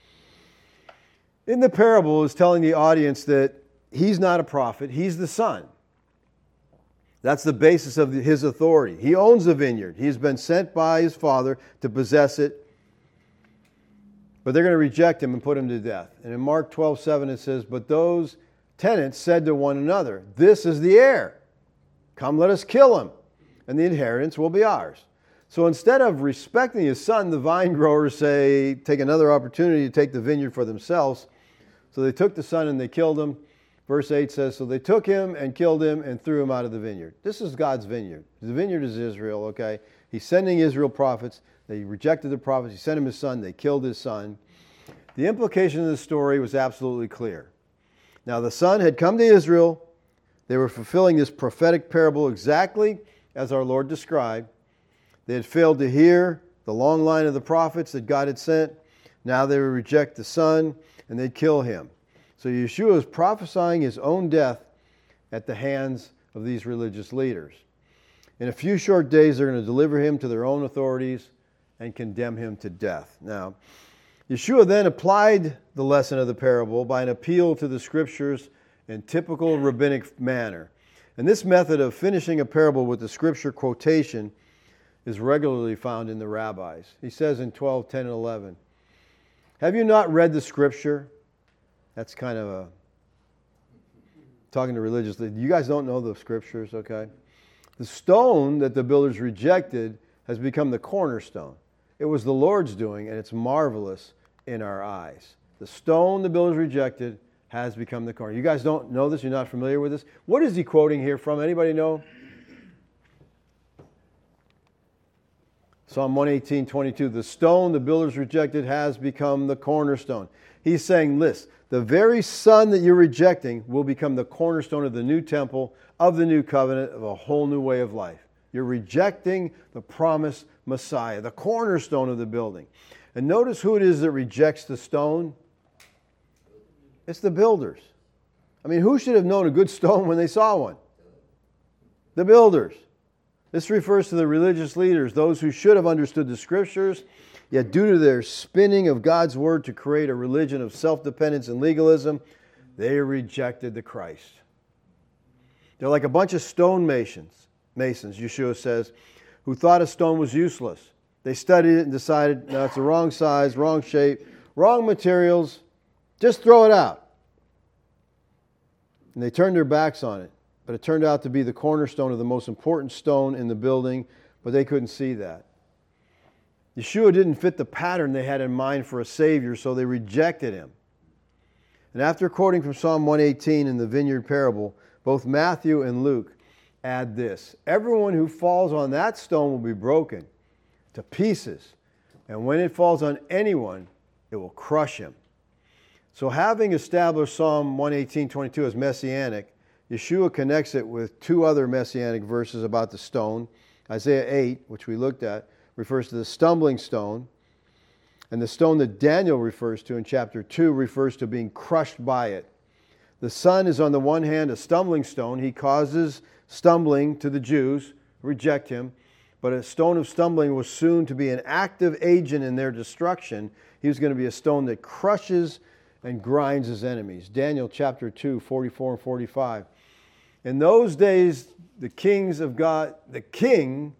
In the parable is telling the audience that he's not a prophet, he's the son. That's the basis of his authority. He owns the vineyard. He's been sent by his father to possess it. But they're going to reject him and put him to death. And in Mark twelve seven it says, "But those tenants said to one another, 'This is the heir. Come, let us kill him, and the inheritance will be ours.'" So instead of respecting his son, the vine growers say, take another opportunity to take the vineyard for themselves. So they took the son and they killed him. Verse eight says, "So they took him and killed him and threw him out of the vineyard." This is God's vineyard. The vineyard is Israel, okay? He's sending Israel prophets. They rejected the prophets. He sent him his son. They killed his son. The implication of the story was absolutely clear. Now, the son had come to Israel. They were fulfilling this prophetic parable exactly as our Lord described. They had failed to hear the long line of the prophets that God had sent. Now they would reject the son and they'd kill him. So Yeshua is prophesying his own death at the hands of these religious leaders. In a few short days, they're going to deliver him to their own authorities and condemn him to death. Now, Yeshua then applied the lesson of the parable by an appeal to the Scriptures in typical rabbinic manner. And this method of finishing a parable with the Scripture quotation is regularly found in the rabbis. He says in twelve, ten, and eleven, "Have you not read the Scripture?" That's kind of a, talking to religious leaders. You guys don't know the Scriptures, okay? "The stone that the builders rejected has become the cornerstone. It was the Lord's doing, and it's marvelous in our eyes." The stone the builders rejected has become the corner. You guys don't know this? You're not familiar with this? What is he quoting here from? Anybody know? Psalm one eighteen, twenty-two. "The stone the builders rejected has become the cornerstone." He's saying this, the very son that you're rejecting will become the cornerstone of the new temple, of the new covenant, of a whole new way of life. You're rejecting the promised Messiah, the cornerstone of the building. And notice who it is that rejects the stone. It's the builders. I mean, who should have known a good stone when they saw one? The builders. This refers to the religious leaders, those who should have understood the Scriptures, yet due to their spinning of God's Word to create a religion of self-dependence and legalism, they rejected the Christ. They're like a bunch of stone masons, masons, Yeshua says, who thought a stone was useless. They studied it and decided, no, it's the wrong size, wrong shape, wrong materials, just throw it out. And they turned their backs on it. But it turned out to be the cornerstone of the most important stone in the building, but they couldn't see that. Yeshua didn't fit the pattern they had in mind for a Savior, so they rejected him. And after quoting from Psalm one eighteen in the vineyard parable, both Matthew and Luke add this: "Everyone who falls on that stone will be broken to pieces, and when it falls on anyone, it will crush him." So having established Psalm one eighteen, twenty-two as messianic, Yeshua connects it with two other messianic verses about the stone. Isaiah eight, which we looked at, refers to the stumbling stone. And the stone that Daniel refers to in chapter two refers to being crushed by it. The Son is on the one hand a stumbling stone. He causes stumbling to the Jews who reject him. But a stone of stumbling was soon to be an active agent in their destruction. He was going to be a stone that crushes and grinds his enemies. Daniel chapter two, forty-four and forty-five. In those days, the kings of God, the king,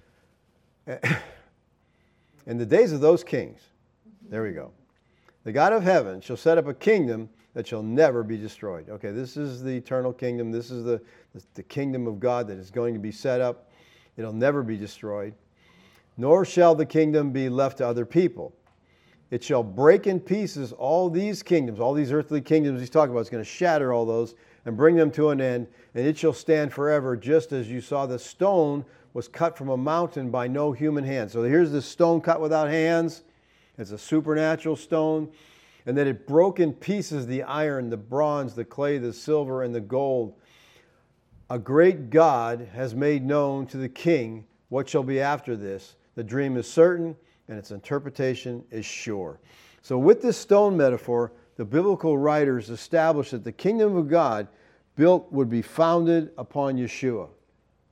in the days of those kings, there we go, the God of heaven shall set up a kingdom that shall never be destroyed. Okay, this is the eternal kingdom. This is the, the kingdom of God that is going to be set up. It'll never be destroyed. Nor shall the kingdom be left to other people. It shall break in pieces all these kingdoms, all these earthly kingdoms he's talking about. It's going to shatter all those and bring them to an end, and it shall stand forever, just as you saw the stone was cut from a mountain by no human hand. So here's the stone cut without hands. It's a supernatural stone. And then it broke in pieces the iron, the bronze, the clay, the silver, and the gold. A great God has made known to the king what shall be after this. The dream is certain, and its interpretation is sure. So with this stone metaphor, the biblical writers established that the kingdom of God built would be founded upon Yeshua.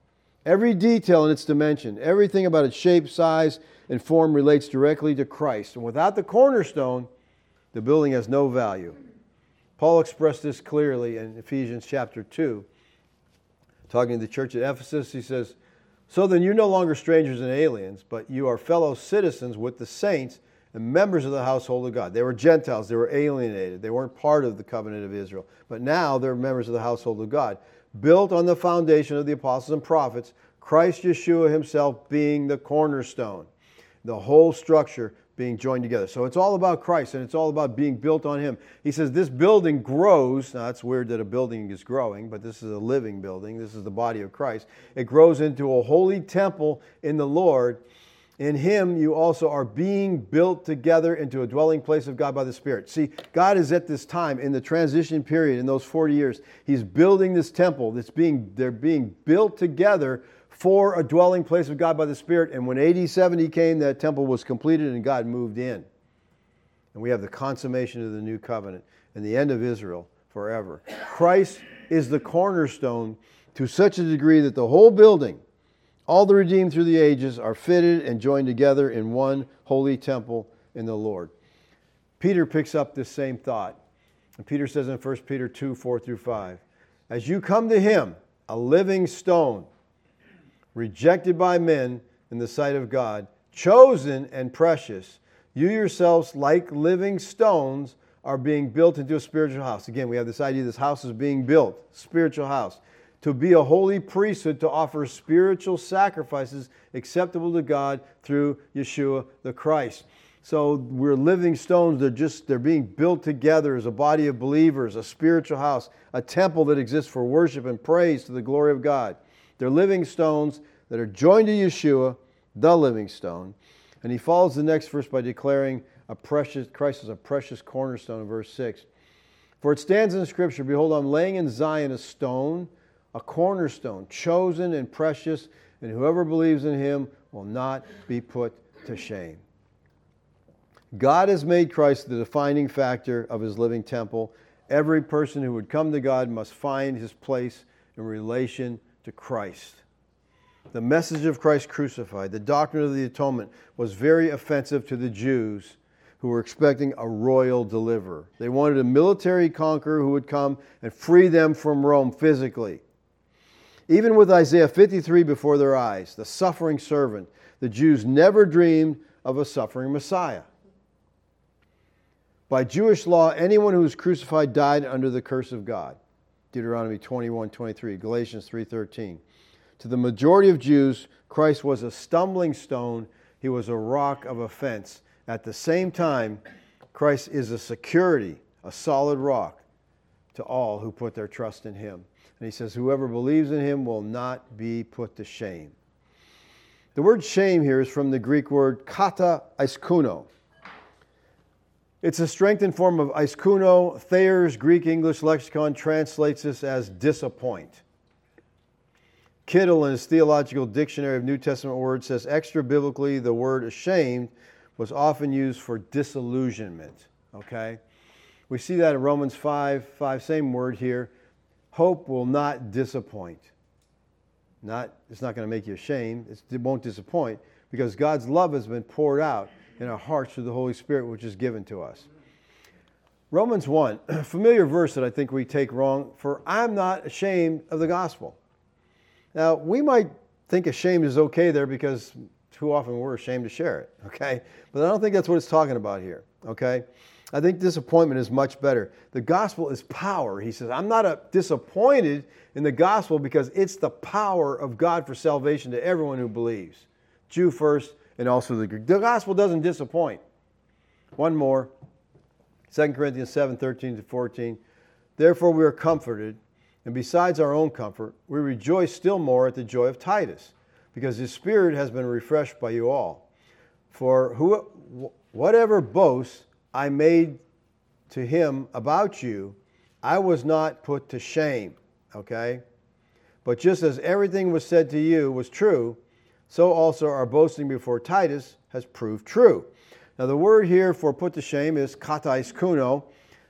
Every detail in its dimension, everything about its shape, size, and form relates directly to Christ. And without the cornerstone, the building has no value. Paul expressed this clearly in Ephesians chapter two. Talking to the church at Ephesus, he says, "So then you're no longer strangers and aliens, but you are fellow citizens with the saints and members of the household of God." They were Gentiles. They were alienated. They weren't part of the covenant of Israel. But now they're members of the household of God, built on the foundation of the apostles and prophets, Christ Yeshua himself being the cornerstone, the whole structure being joined together. So it's all about Christ, and it's all about being built on him. He says this building grows. Now, it's weird that a building is growing, but this is a living building. This is the body of Christ. It grows into a holy temple in the Lord. In him you also are being built together into a dwelling place of God by the Spirit. See, God is at this time, in the transition period, in those forty years, he's building this temple that's being, they're being built together for a dwelling place of God by the Spirit. And when A D seventy came, that temple was completed and God moved in. And we have the consummation of the new covenant and the end of Israel forever. Christ is the cornerstone to such a degree that the whole building, all the redeemed through the ages, are fitted and joined together in one holy temple in the Lord. Peter picks up this same thought. And Peter says in First Peter two, four through five, "As you come to him, a living stone, rejected by men in the sight of God, chosen and precious, you yourselves, like living stones, are being built into a spiritual house." Again, we have this idea this house is being built, spiritual house, to be a holy priesthood, to offer spiritual sacrifices acceptable to God through Yeshua the Christ. So we're living stones. They're just, they're being built together as a body of believers, a spiritual house, a temple that exists for worship and praise to the glory of God. They're living stones that are joined to Yeshua, the living stone. And he follows the next verse by declaring a precious, Christ is a precious cornerstone in verse six. "For it stands in the Scripture, behold, I'm laying in Zion a stone, a cornerstone, chosen and precious, and whoever believes in him will not be put to shame." God has made Christ the defining factor of his living temple. Every person who would come to God must find his place in relation to Christ. The message of Christ crucified, the doctrine of the atonement, was very offensive to the Jews who were expecting a royal deliverer. They wanted a military conqueror who would come and free them from Rome physically. Even with Isaiah fifty-three before their eyes, the suffering servant, the Jews never dreamed of a suffering Messiah. By Jewish law, anyone who was crucified died under the curse of God. Deuteronomy twenty-one twenty-three, Galatians three thirteen. To the majority of Jews, Christ was a stumbling stone. He was a rock of offense. At the same time, Christ is a security, a solid rock to all who put their trust in him. And he says, whoever believes in him will not be put to shame. The word shame here is from the Greek word kata iskuno. It's a strengthened form of iskuno. Thayer's Greek-English lexicon translates this as disappoint. Kittle, in his Theological Dictionary of New Testament Words, says extra-biblically the word ashamed was often used for disillusionment. Okay? We see that in Romans five, five, same word here. Hope will not disappoint. Not, it's not going to make you ashamed. It's, it won't disappoint because God's love has been poured out in our hearts through the Holy Spirit, which is given to us. Romans one, a familiar verse that I think we take wrong, for I'm not ashamed of the gospel. Now, we might think ashamed is okay there because too often we're ashamed to share it, okay? But I don't think that's what it's talking about here, okay? I think disappointment is much better. The gospel is power. He says, I'm not a, disappointed in the gospel because it's the power of God for salvation to everyone who believes. Jew first and also the Greek. The gospel doesn't disappoint. One more, Second Corinthians seven, thirteen to fourteen. Therefore we are comforted, and besides our own comfort, we rejoice still more at the joy of Titus, because his spirit has been refreshed by you all. For who, whatever boast I made to him about you, I was not put to shame. Okay? But just as everything was said to you was true, so also our boasting before Titus has proved true. Now the word here for put to shame is katais kuno,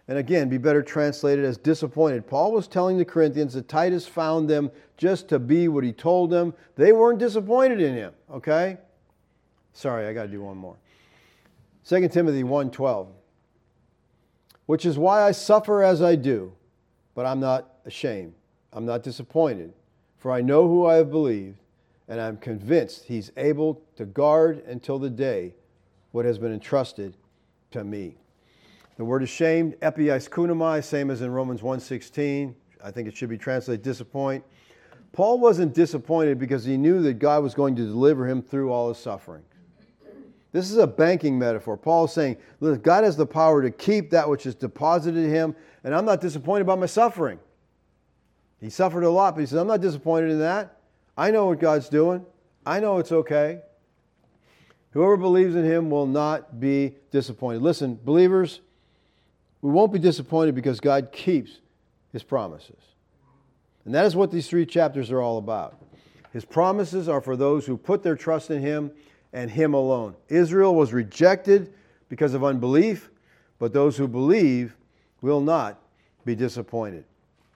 and again, be better translated as disappointed. Paul was telling the Corinthians that Titus found them just to be what he told them. They weren't disappointed in him, okay? Sorry, I got to do one more. Second Timothy one twelve. Which is why I suffer as I do, but I'm not ashamed. I'm not disappointed, for I know who I have believed, and I'm convinced he's able to guard until the day what has been entrusted to me. The word ashamed, epiaiskunamai, same as in Romans one sixteen. I think it should be translated disappoint. Paul wasn't disappointed because he knew that God was going to deliver him through all his suffering. This is a banking metaphor. Paul is saying, look, God has the power to keep that which is deposited in him, and I'm not disappointed about my suffering. He suffered a lot, but he says, I'm not disappointed in that. I know what God's doing. I know it's okay. Whoever believes in him will not be disappointed. Listen, believers, we won't be disappointed because God keeps his promises. And that is what these three chapters are all about. His promises are for those who put their trust in him and him alone. Israel was rejected because of unbelief, but those who believe will not be disappointed.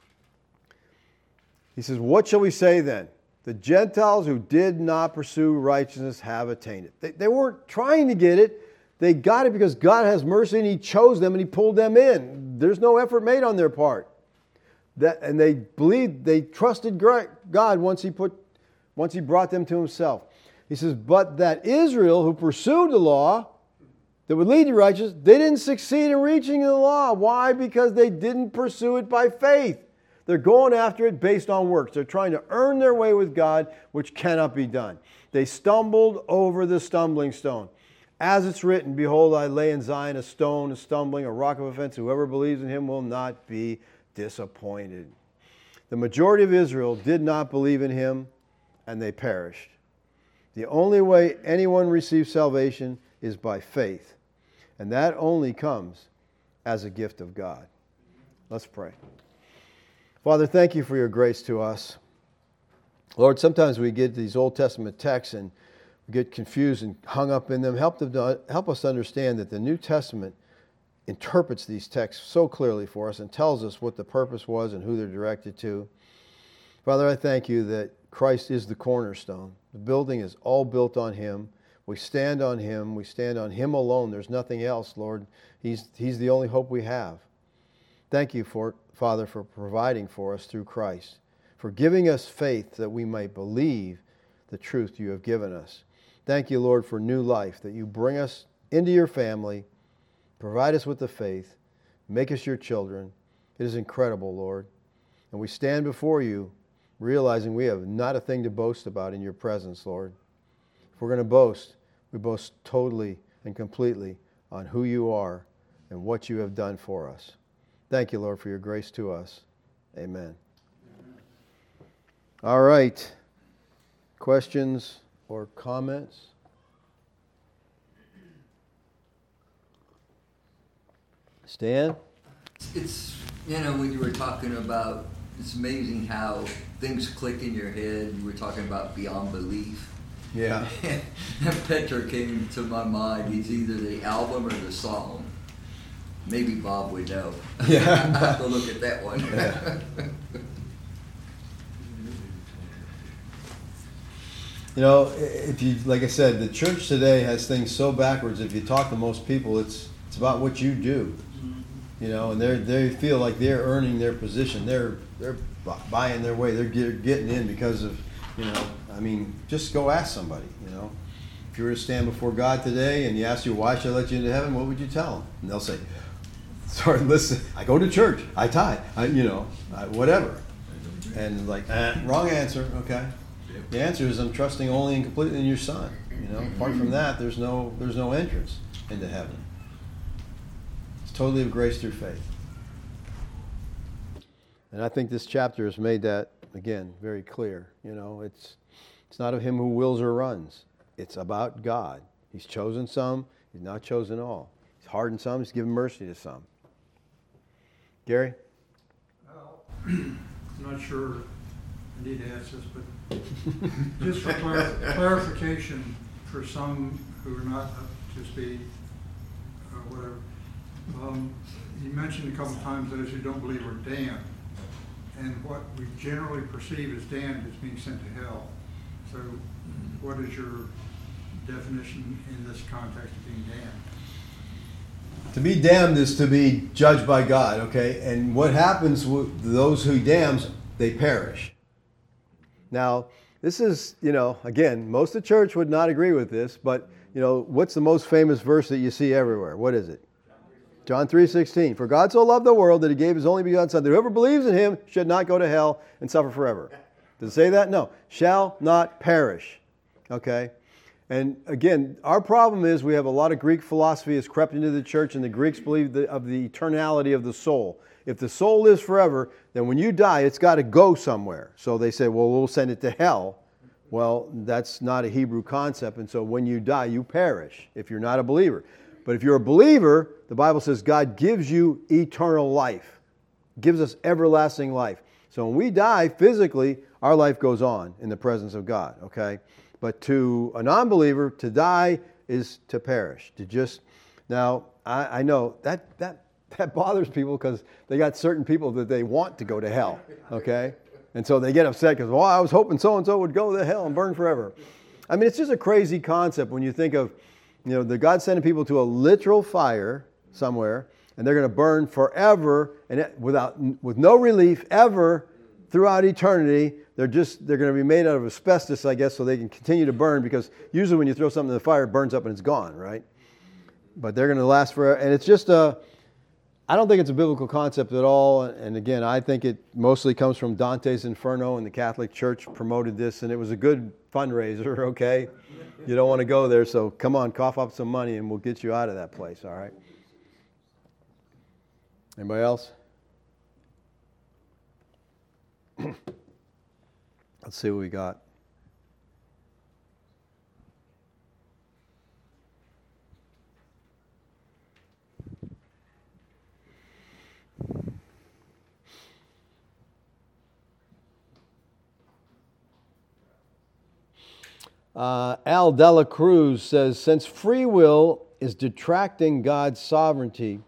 He says, what shall we say then? The Gentiles who did not pursue righteousness have attained it. They, they weren't trying to get it. They got it because God has mercy and he chose them and he pulled them in. There's no effort made on their part. That, and they believed, they trusted God once he put, once he brought them to himself. He says, but that Israel, who pursued the law that would lead to righteousness, they didn't succeed in reaching the law. Why? Because they didn't pursue it by faith. They're going after it based on works. They're trying to earn their way with God, which cannot be done. They stumbled over the stumbling stone. As it's written, behold, I lay in Zion a stone, a stumbling, a rock of offense. Whoever believes in him will not be disappointed. The majority of Israel did not believe in him, and they perished. The only way anyone receives salvation is by faith, and that only comes as a gift of God. Let's pray. Father, thank you for your grace to us. Lord, sometimes we get these Old Testament texts and we get confused and hung up in them. Help them to, help us to understand that the New Testament interprets these texts so clearly for us and tells us what the purpose was and who they're directed to. Father, I thank you that Christ is the cornerstone. The building is all built on him. We stand on him. We stand on him alone. There's nothing else, Lord. He's, he's the only hope we have. Thank you, for, Father, for providing for us through Christ, for giving us faith that we might believe the truth you have given us. Thank you, Lord, for new life, that you bring us into your family, provide us with the faith, make us your children. It is incredible, Lord. And we stand before you realizing we have not a thing to boast about in your presence, Lord. If we're going to boast, we boast totally and completely on who you are and what you have done for us. Thank you, Lord, for your grace to us. Amen. All right. Questions or comments? Stan? It's, you know, when you were talking about, it's amazing how things click in your head. You were talking about beyond belief. Yeah. And Petra came to my mind. He's either the album or the song. Maybe Bob would know. Yeah. I'll have to look at that one. Yeah. You know, if you, like I said, the church today has things so backwards. If you talk to most people, it's it's about what you do. You know, and they they feel like they're earning their position. They're they're buying their way. They're get, getting in because of, you know, I mean, just go ask somebody. You know, if you were to stand before God today and you ask you, why should I let you into heaven? What would you tell them? And they'll say, sorry, listen, I go to church, I tithe, I, you know, I, whatever. And like, eh, wrong answer. Okay. The answer is I'm trusting only and completely in your Son. You know, apart from that, there's no there's no entrance into heaven. It's totally of grace through faith. And I think this chapter has made that again very clear. You know, it's it's not of him who wills or runs. It's about God. He's chosen some. He's not chosen all. He's hardened some. He's given mercy to some. Gary? Well, I'm not sure I need to ask this, but just for clar- clarification for some who are not up to speed, or whatever, Um, you mentioned a couple of times those who don't believe are damned. And what we generally perceive as damned is being sent to hell. So what is your definition in this context of being damned? To be damned is to be judged by God, okay? And what happens with those who he damns, they perish. Now, this is, you know, again, most of the church would not agree with this, but, you know, what's the most famous verse that you see everywhere? What is it? John three sixteen. For God so loved the world that he gave his only begotten Son, that whoever believes in him should not go to hell and suffer forever. Does it say that? No. Shall not perish. Okay? And again, our problem is we have a lot of Greek philosophy has crept into the church, and the Greeks believe the, of the eternality of the soul. If the soul lives forever, then when you die, it's got to go somewhere. So they say, well, we'll send it to hell. Well, that's not a Hebrew concept, and so when you die, you perish if you're not a believer. But if you're a believer, the Bible says God gives you eternal life, gives us everlasting life. So when we die physically, our life goes on in the presence of God, okay? But to a non-believer, to die is to perish. To just now, I, I know that that that bothers people because they got certain people that they want to go to hell, okay? And so they get upset because, well, I was hoping so-and-so would go to hell and burn forever. I mean, it's just a crazy concept when you think of, you know, the God sending people to a literal fire somewhere, and they're going to burn forever and it, without with no relief ever throughout eternity. They're just they're going to be made out of asbestos, I guess, so they can continue to burn, because usually when you throw something in the fire, it burns up and it's gone, right? But they're going to last forever, and it's just a. I don't think it's a biblical concept at all, and again, I think it mostly comes from Dante's Inferno, and the Catholic Church promoted this, and it was a good fundraiser, okay? You don't want to go there, so come on, cough up some money, and we'll get you out of that place, all right? Anybody else? Let's see what we got. Uh, Al Dela Cruz says, since free will is detracting God's sovereignty,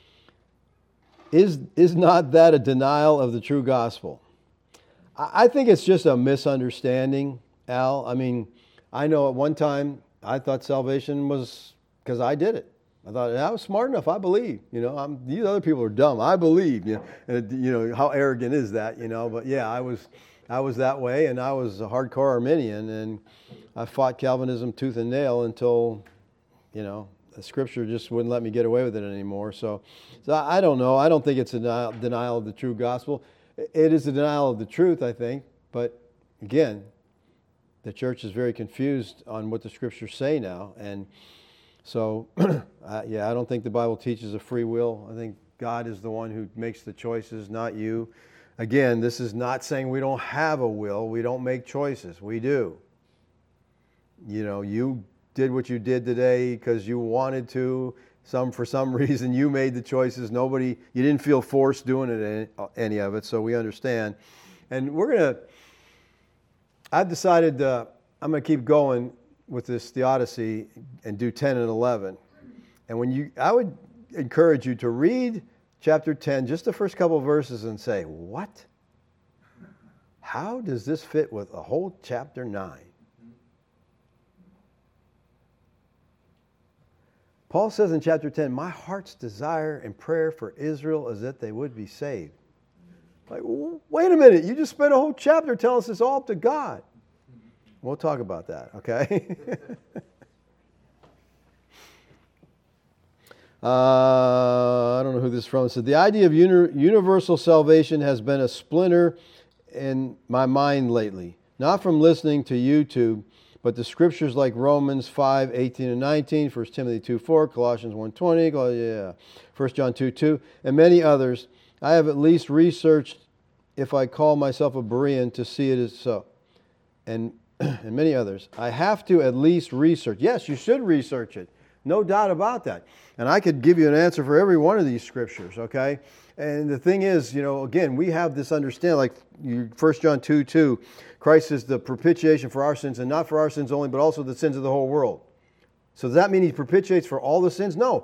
is, is not that a denial of the true gospel? I, I think it's just a misunderstanding, Al. I mean, I know at one time I thought salvation was because I did it. I thought I was smart enough. I believe, you know. I'm, these other people are dumb. I believe, you know. And you know how arrogant is that, you know? But yeah, I was, I was that way, and I was a hardcore Arminian, and I fought Calvinism tooth and nail until, you know, the Scripture just wouldn't let me get away with it anymore. So, so I don't know. I don't think it's a denial, denial of the true gospel. It is a denial of the truth, I think. But again, the church is very confused on what the Scriptures say now, and so, uh, yeah, I don't think the Bible teaches a free will. I think God is the one who makes the choices, not you. Again, this is not saying we don't have a will. We don't make choices. We do. You know, you did what you did today because you wanted to. Some for some reason you made the choices. Nobody, you didn't feel forced doing it, any, any of it. So we understand. And we're gonna. I've decided uh, I'm gonna keep going with this theodicy and do ten and eleven. And when you, I would encourage you to read chapter ten, just the first couple of verses, and say, what? How does this fit with a whole chapter nine? Paul says in chapter ten, my heart's desire and prayer for Israel is that they would be saved. Like, wait a minute, you just spent a whole chapter telling us it's all up to God. We'll talk about that, okay? uh, I don't know who this is from. It said, the idea of uni- universal salvation has been a splinter in my mind lately. Not from listening to YouTube, but the scriptures like Romans five, eighteen and nineteen, First Timothy two, four, Colossians one, twenty, yeah, First John two, two, and many others. I have at least researched, if I call myself a Berean, to see it as so. And and many others. I have to at least research. Yes, you should research it. No doubt about that. And I could give you an answer for every one of these scriptures, okay? And the thing is, you know, again, we have this understanding, like First John two, two, Christ is the propitiation for our sins, and not for our sins only, but also the sins of the whole world. So does that mean he propitiates for all the sins? No.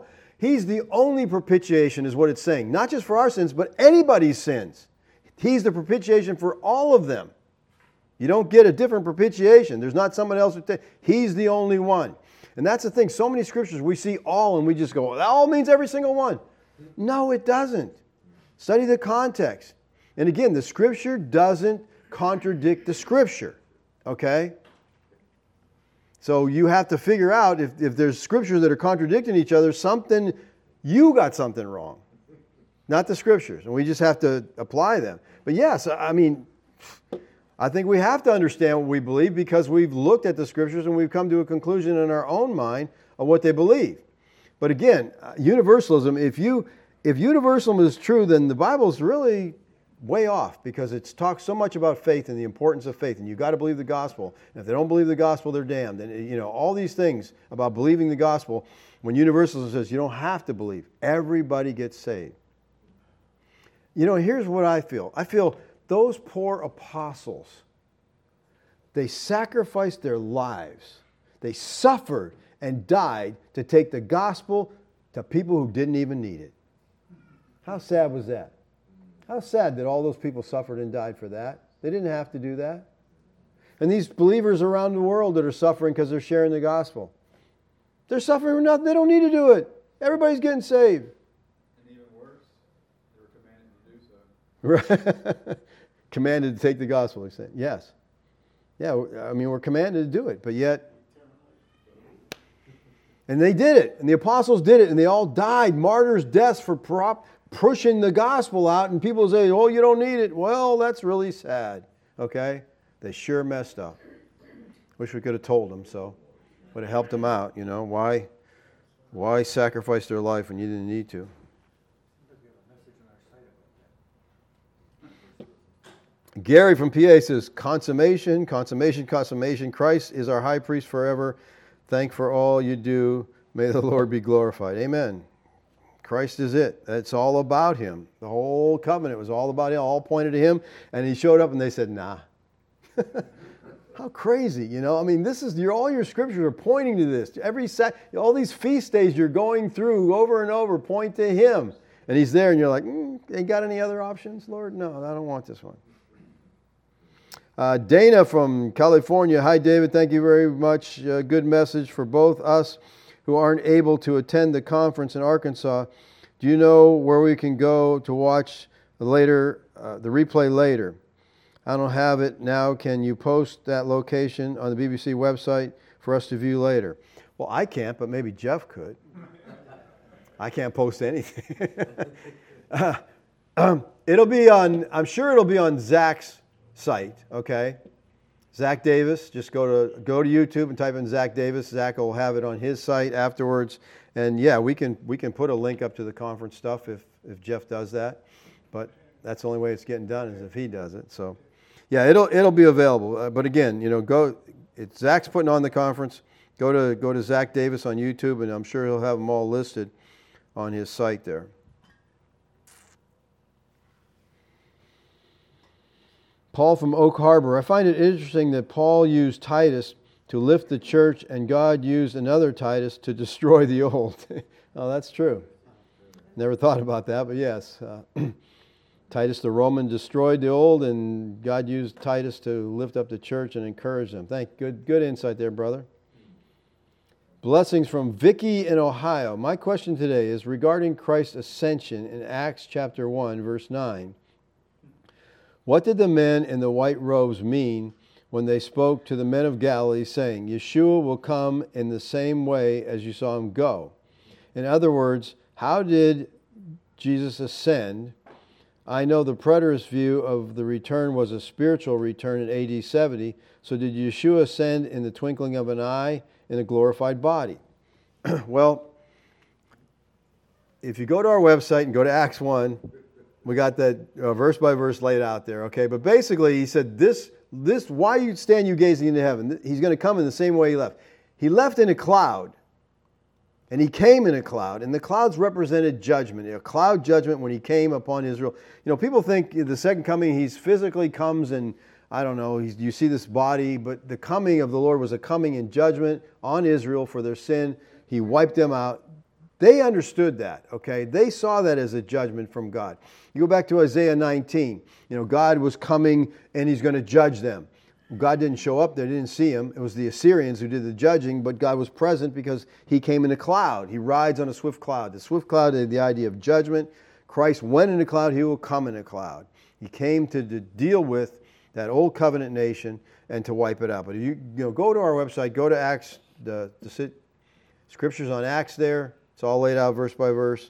He's the only propitiation is what it's saying. Not just for our sins, but anybody's sins. He's the propitiation for all of them. You don't get a different propitiation. There's not someone else who takes. He's the only one. And that's the thing. So many scriptures we see all and we just go, well, that all means every single one. No, it doesn't. Study the context. And again, the scripture doesn't contradict the scripture. Okay? So you have to figure out if, if there's scriptures that are contradicting each other, something, you got something wrong. Not the scriptures. And we just have to apply them. But yes, I mean, I think we have to understand what we believe because we've looked at the scriptures and we've come to a conclusion in our own mind of what they believe. But again, universalism, if you if universalism is true, then the Bible's really way off because it's talked so much about faith and the importance of faith, and you've got to believe the gospel. And if they don't believe the gospel, they're damned. And you know, all these things about believing the gospel, when universalism says you don't have to believe, everybody gets saved. You know, here's what I feel. I feel those poor apostles, they sacrificed their lives. They suffered and died to take the gospel to people who didn't even need it. How sad was that? How sad that all those people suffered and died for that. They didn't have to do that. And these believers around the world that are suffering because they're sharing the gospel, they're suffering for nothing. They don't need to do it. Everybody's getting saved. And even worse, they were commanded to do so. Right. Commanded to take the gospel. Yes. Yeah, I mean, we're commanded to do it, but yet... And they did it. And the apostles did it. And they all died martyrs' deaths for prop, pushing the gospel out. And people say, oh, you don't need it. Well, that's really sad. Okay? They sure messed up. Wish we could have told them so. Would have helped them out, you know. Why, why sacrifice their life when you didn't need to? Gary from P A says, consummation, consummation, consummation. Christ is our high priest forever. Thank for all you do. May the Lord be glorified. Amen. Christ is it. It's all about Him. The whole covenant was all about Him, all pointed to Him. And He showed up and they said, nah. How crazy, you know? I mean, this is your all your scriptures are pointing to this. Every all these feast days you're going through over and over point to Him. And He's there and you're like, mm, ain't got any other options, Lord? No, I don't want this one. Uh, Dana from California. Hi, David. Thank you very much. Uh, good message for both us who aren't able to attend the conference in Arkansas. Do you know where we can go to watch the later, uh, the replay later? I don't have it now. Can you post that location on the B B C website for us to view later? Well, I can't, but maybe Jeff could. I can't post anything. uh, um, it'll be on, I'm sure it'll be on Zach's site, okay? Zach Davis, just go to go to YouTube and type in Zach Davis. Zach will have it on his site afterwards. And yeah, we can we can put a link up to the conference stuff if, if Jeff does that. But that's the only way it's getting done is if he does it. So yeah, it'll it'll be available. Uh, but again, you know, go it's Zach's putting on the conference. Go to go to Zach Davis on YouTube, and I'm sure he'll have them all listed on his site there. Paul from Oak Harbor. I find it interesting that Paul used Titus to lift the church and God used another Titus to destroy the old. Oh, that's true. Never thought about that, but yes. Uh, Titus the Roman destroyed the old and God used Titus to lift up the church and encourage them. Thank good good insight there, brother. Blessings from Vicky in Ohio. My question today is regarding Christ's ascension in Acts chapter one, verse nine. What did the men in the white robes mean when they spoke to the men of Galilee, saying, Yeshua will come in the same way as you saw Him go? In other words, how did Jesus ascend? I know the preterist view of the return was a spiritual return in A D seventy, so did Yeshua ascend in the twinkling of an eye in a glorified body? Well, if you go to our website and go to Acts one, we got that uh, verse by verse laid out there, okay? But basically, he said, this, this, why you stand you gazing into heaven? He's going to come in the same way He left. He left in a cloud, and He came in a cloud, and the clouds represented judgment, a cloud judgment when He came upon Israel. You know, people think the second coming, He's physically comes and, I don't know, he's, you see this body, but the coming of the Lord was a coming in judgment on Israel for their sin. He wiped them out. They understood that, okay? They saw that as a judgment from God. You go back to Isaiah nineteen. You know, God was coming and he's going to judge them. God didn't show up. They didn't see him. It was the Assyrians who did the judging, but God was present because he came in a cloud. He rides on a swift cloud. The swift cloud is the idea of judgment. Christ went in a cloud. He will come in a cloud. He came to, to deal with that old covenant nation and to wipe it out. But if you, you know, go to our website, go to Acts, the, the scriptures on Acts there. It's all laid out verse by verse.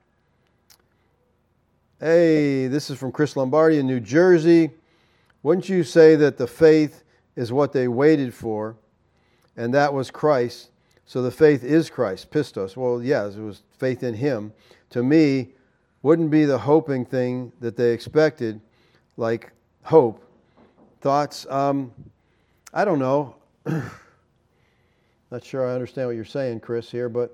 Hey, this is from Chris Lombardi in New Jersey. Wouldn't you say that the faith is what they waited for, and that was Christ? So the faith is Christ, pistos. Well, yes, it was faith in him. To me, wouldn't be the hoping thing that they expected, like hope. Thoughts? Um, I don't know. Not sure I understand what you're saying, Chris, here, but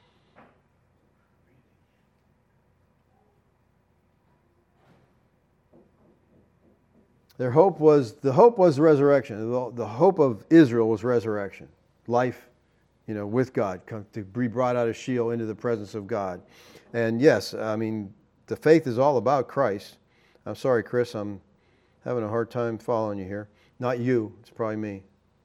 their hope was, the hope was resurrection. The, the hope of Israel was resurrection. Life, you know, with God, come to be brought out of Sheol into the presence of God. And yes, I mean, the faith is all about Christ. I'm sorry, Chris, I'm having a hard time following you here. Not you, it's probably me.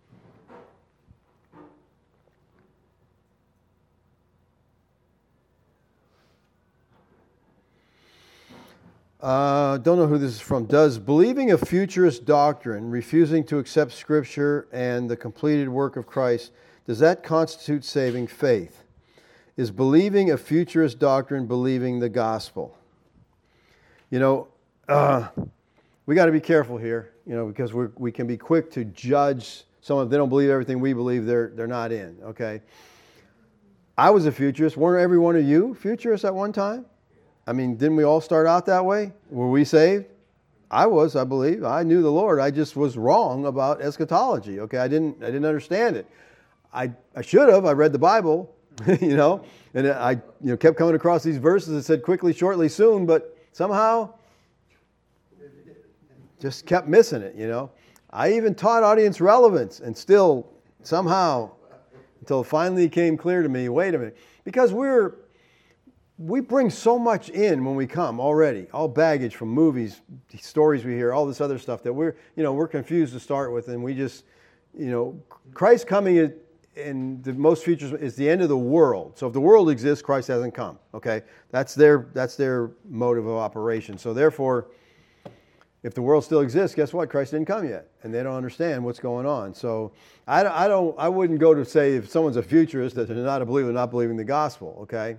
Uh, don't know who this is from. Does believing a futurist doctrine, refusing to accept Scripture and the completed work of Christ, does that constitute saving faith? Is believing a futurist doctrine believing the gospel? You know, uh, we got to be careful here, you know, because we we can be quick to judge someone if they don't believe everything we believe. They're they're not in. Okay. I was a futurist. Weren't every one of you futurists at one time? I mean, didn't we all start out that way? Were we saved? I was, I believe. I knew the Lord. I just was wrong about eschatology. Okay, I didn't, I didn't understand it. I, I should have. I read the Bible, you know, and I, you know, kept coming across these verses that said quickly, shortly, soon, but somehow just kept missing it. You know, I even taught audience relevance, and still somehow, until it finally came clear to me, wait a minute, because we're We bring so much in when we come already, all baggage from movies, stories we hear, all this other stuff that we're, you know, we're confused to start with, and we just, you know, Christ coming in, in the most futures is the end of the world. So if the world exists, Christ hasn't come. Okay, that's their that's their motive of operation. So therefore, if the world still exists, guess what? Christ didn't come yet, and they don't understand what's going on. So I, I don't I wouldn't go to say if someone's a futurist that they're not a believer, not believing the gospel. Okay.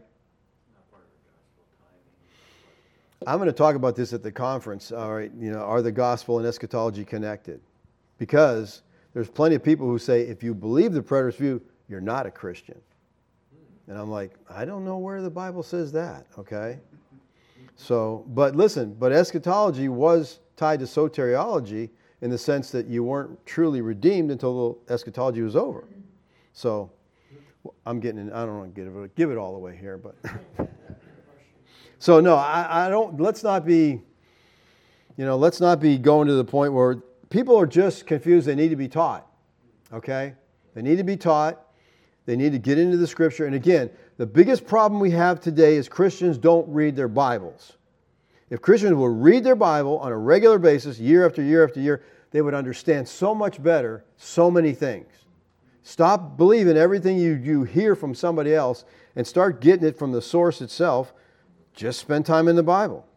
I'm going to talk about this at the conference. All right, you know, are the gospel and eschatology connected? Because there's plenty of people who say, if you believe the preterist view, you're not a Christian. And I'm like, I don't know where the Bible says that, okay? So, but listen, but eschatology was tied to soteriology in the sense that you weren't truly redeemed until the eschatology was over. So, I'm getting in, I don't want to give it, give it all away here, but... So no, I, I don't, let's not be, you know, let's not be going to the point where people are just confused. They need to be taught, okay? They need to be taught. They need to get into the Scripture. And again, the biggest problem we have today is Christians don't read their Bibles. If Christians will read their Bible on a regular basis, year after year after year, they would understand so much better so many things. Stop believing everything you, you hear from somebody else and start getting it from the source itself. Just spend time in the Bible.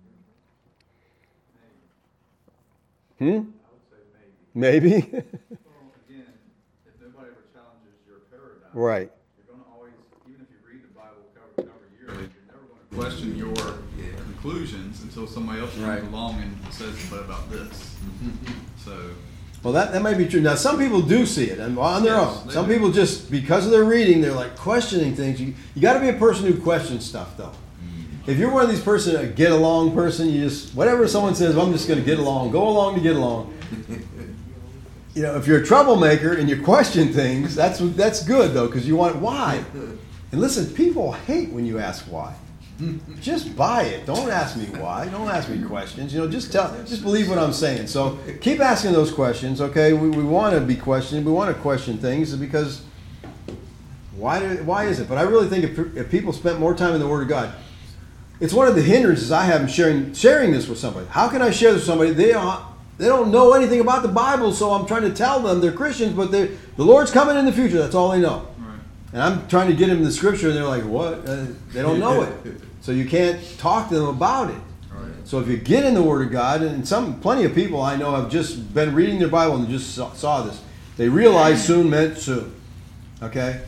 Hmm? I would say maybe. Maybe? Well, again, if nobody ever challenges your paradigm, Right. you're going to always, even if you read the Bible cover to cover yearly, you're never going to question your conclusions until somebody else comes Right. along and says, "What about this?" So, Well, that, that might be true. Now, some people do see it and on their Yes, own. they Some do. people just, because of their reading, they're like questioning things. You, you got to be a person who questions stuff, though. If you're one of these person, a get along person, you just, whatever someone says, I'm just going to get along, go along to get along. You know, if you're a troublemaker and you question things, that's that's good, though, because you want, why? And listen, people hate when you ask why. Just buy it. Don't ask me why. Don't ask me questions. You know, just tell, just believe what I'm saying. So keep asking those questions, okay? We, we want to be questioned. We want to question things because Why, do, why is it? But I really think if, if people spent more time in the Word of God, it's one of the hindrances I have in sharing, sharing this with somebody. How can I share this with somebody? They don't, they don't know anything about the Bible, so I'm trying to tell them they're Christians, but they're, the Lord's coming in the future. That's all they know. Right. And I'm trying to get them the Scripture, and they're like, what? Uh, they don't know it. So you can't talk to them about it. Right. So if you get in the Word of God, and some plenty of people I know have just been reading their Bible and just saw, saw this. They realize soon meant soon. Okay?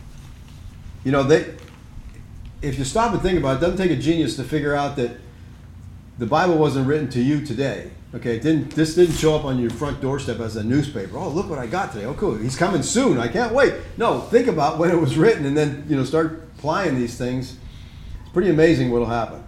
You know, they... If you stop and think about it, it doesn't take a genius to figure out that the Bible wasn't written to you today. Okay, it didn't, this didn't show up on your front doorstep as a newspaper. Oh, look what I got today. Oh, cool. He's coming soon. I can't wait. No, think about when it was written and then, you know, start applying these things. It's pretty amazing what will happen.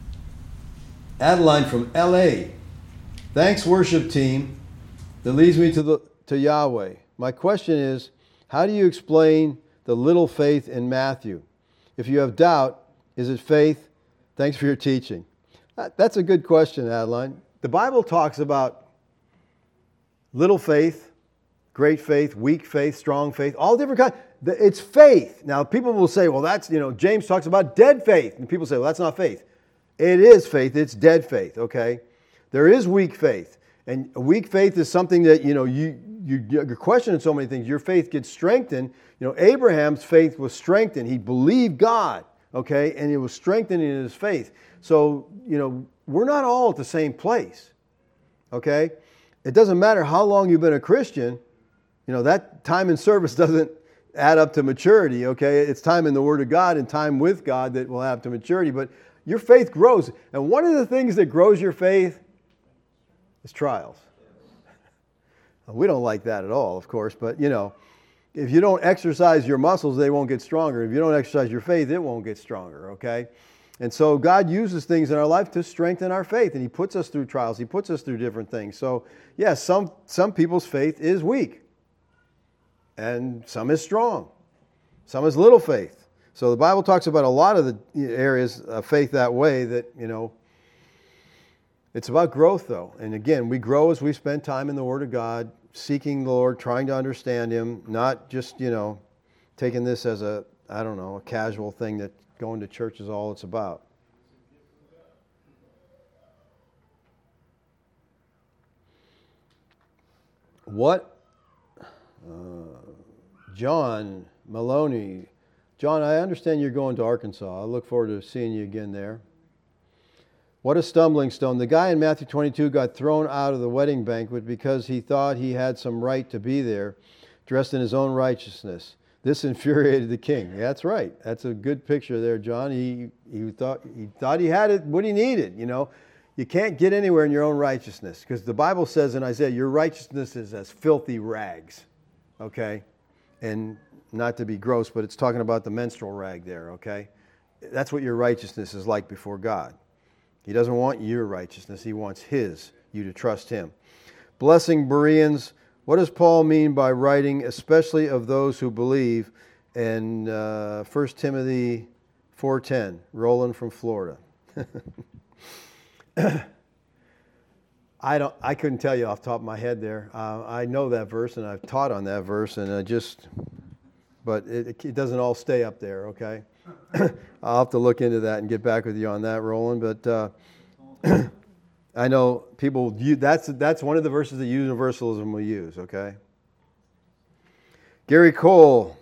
Adeline from L A. Thanks, worship team. That leads me to the to Yahweh. My question is, how do you explain the little faith in Matthew? If you have doubt, is it faith? Thanks for your teaching. That's a good question, Adeline. The Bible talks about little faith, great faith, weak faith, strong faith, all different kinds. It's faith. Now, people will say, well, that's, you know, James talks about dead faith. And people say, well, that's not faith. It is faith. It's dead faith, okay? There is weak faith. And weak faith is something that, you know, you, you, you're questioning so many things. Your faith gets strengthened. You know, Abraham's faith was strengthened. He believed God, okay? And it was strengthened in his faith. So, you know, we're not all at the same place, okay? It doesn't matter how long you've been a Christian. You know, that time in service doesn't add up to maturity, okay? It's time in the Word of God and time with God that will add to maturity. But your faith grows. And one of the things that grows your faith is trials. We don't like that at all, of course, but, you know, if you don't exercise your muscles, they won't get stronger. If you don't exercise your faith, it won't get stronger, okay? And so God uses things in our life to strengthen our faith, and He puts us through trials. He puts us through different things. So, yes, yeah, some, some people's faith is weak, and some is strong. Some is little faith. So the Bible talks about a lot of the areas of faith that way that, you know, it's about growth, though. And again, we grow as we spend time in the Word of God, seeking the Lord, trying to understand Him, not just, you know, taking this as a, I don't know, a casual thing that going to church is all it's about. What? Uh, John Maloney. John, I understand you're going to Arkansas. I look forward to seeing you again there. What a stumbling stone. The guy in Matthew twenty-two got thrown out of the wedding banquet because he thought he had some right to be there, dressed in his own righteousness. This infuriated the king. Yeah, that's right. That's a good picture there, John. He he thought he thought he had it, what he needed, you know. You can't get anywhere in your own righteousness because the Bible says in Isaiah, your righteousness is as filthy rags. Okay? And not to be gross, but it's talking about the menstrual rag there, okay? That's what your righteousness is like before God. He doesn't want your righteousness. He wants His, you to trust Him. Blessing Bereans, what does Paul mean by writing, especially of those who believe, in uh, First Timothy four ten, Roland from Florida? I don't. I couldn't tell you off the top of my head there. Uh, I know that verse, and I've taught on that verse, and I just, but it, it doesn't all stay up there, okay? I'll have to look into that and get back with you on that, Roland. But uh, I know people, you, that's that's one of the verses that universalism will use, okay? Gary Cole.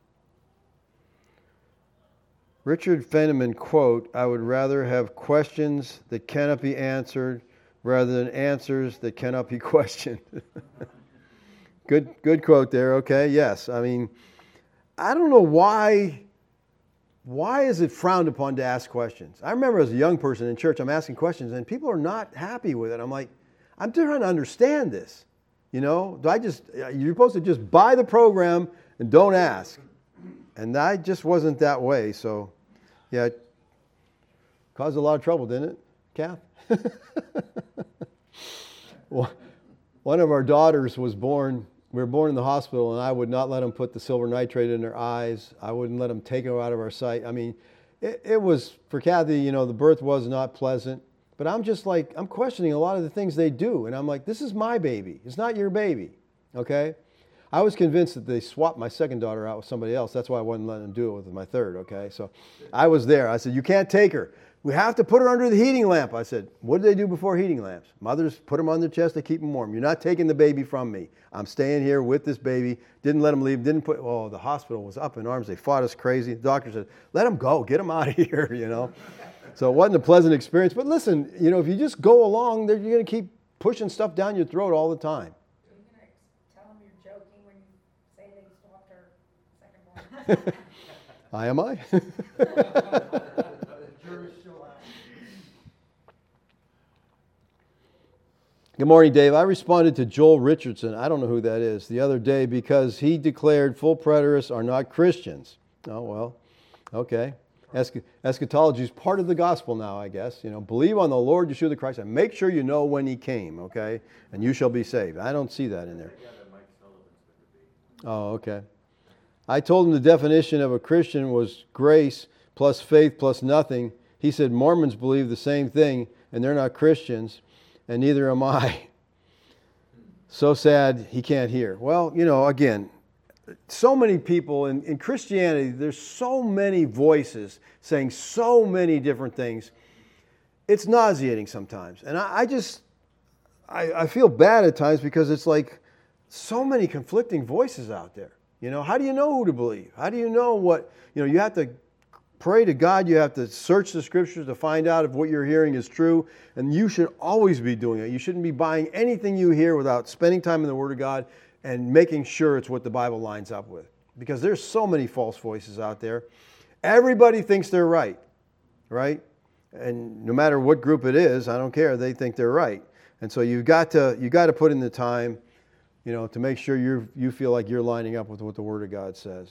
Richard Feynman quote, I would rather have questions that cannot be answered rather than answers that cannot be questioned. Good good quote there, okay? Yes. I mean, I don't know why... Why is it frowned upon to ask questions? I remember as a young person in church, I'm asking questions and people are not happy with it. I'm like, I'm trying to understand this. You know, do I just, you're supposed to just buy the program and don't ask. And I just wasn't that way. So, yeah, it caused a lot of trouble, didn't it, Kath? One of our daughters was born... We were born in the hospital, and I would not let them put the silver nitrate in their eyes. I wouldn't let them take her out of our sight. I mean, it, it was, for Kathy, you know, the birth was not pleasant. But I'm just like, I'm questioning a lot of the things they do. And I'm like, this is my baby. It's not your baby, okay? I was convinced that they swapped my second daughter out with somebody else. That's why I wasn't letting them do it with my third, okay? So I was there. I said, you can't take her. We have to put her under the heating lamp. I said, what do they do before heating lamps? Mothers put them on their chest to keep them warm. You're not taking the baby from me. I'm staying here with this baby. Didn't let them leave. Didn't put, oh, the hospital was up in arms. They fought us crazy. The doctor said, let them go. Get them out of here, you know. So it wasn't a pleasant experience. But listen, you know, if you just go along, you're going to keep pushing stuff down your throat all the time. Are you going to tell them you're joking when you say they swapped her second one? I am I? Good morning, Dave. I responded to Joel Richardson, I don't know who that is, the other day because he declared full preterists are not Christians. Oh, well, okay. Esch- eschatology is part of the gospel now, I guess. You know, believe on the Lord Yeshua the Christ and make sure you know when he came, okay? And you shall be saved. I don't see that in there. Oh, okay. I told him the definition of a Christian was grace plus faith plus nothing. He said Mormons believe the same thing and they're not Christians. And neither am I. So sad he can't hear. Well, you know, again, so many people in, in Christianity, there's so many voices saying so many different things. It's nauseating sometimes. And I, I just, I, I feel bad at times because it's like so many conflicting voices out there. You know, how do you know who to believe? How do you know what, you know, you have to pray to God. You have to search the scriptures to find out if what you're hearing is true. And you should always be doing it. You shouldn't be buying anything you hear without spending time in the Word of God and making sure it's what the Bible lines up with. Because there's so many false voices out there. Everybody thinks they're right, right? And no matter what group it is, I don't care. They think they're right. And so you've got to you got to put in the time, you know, to make sure you you feel like you're lining up with what the Word of God says.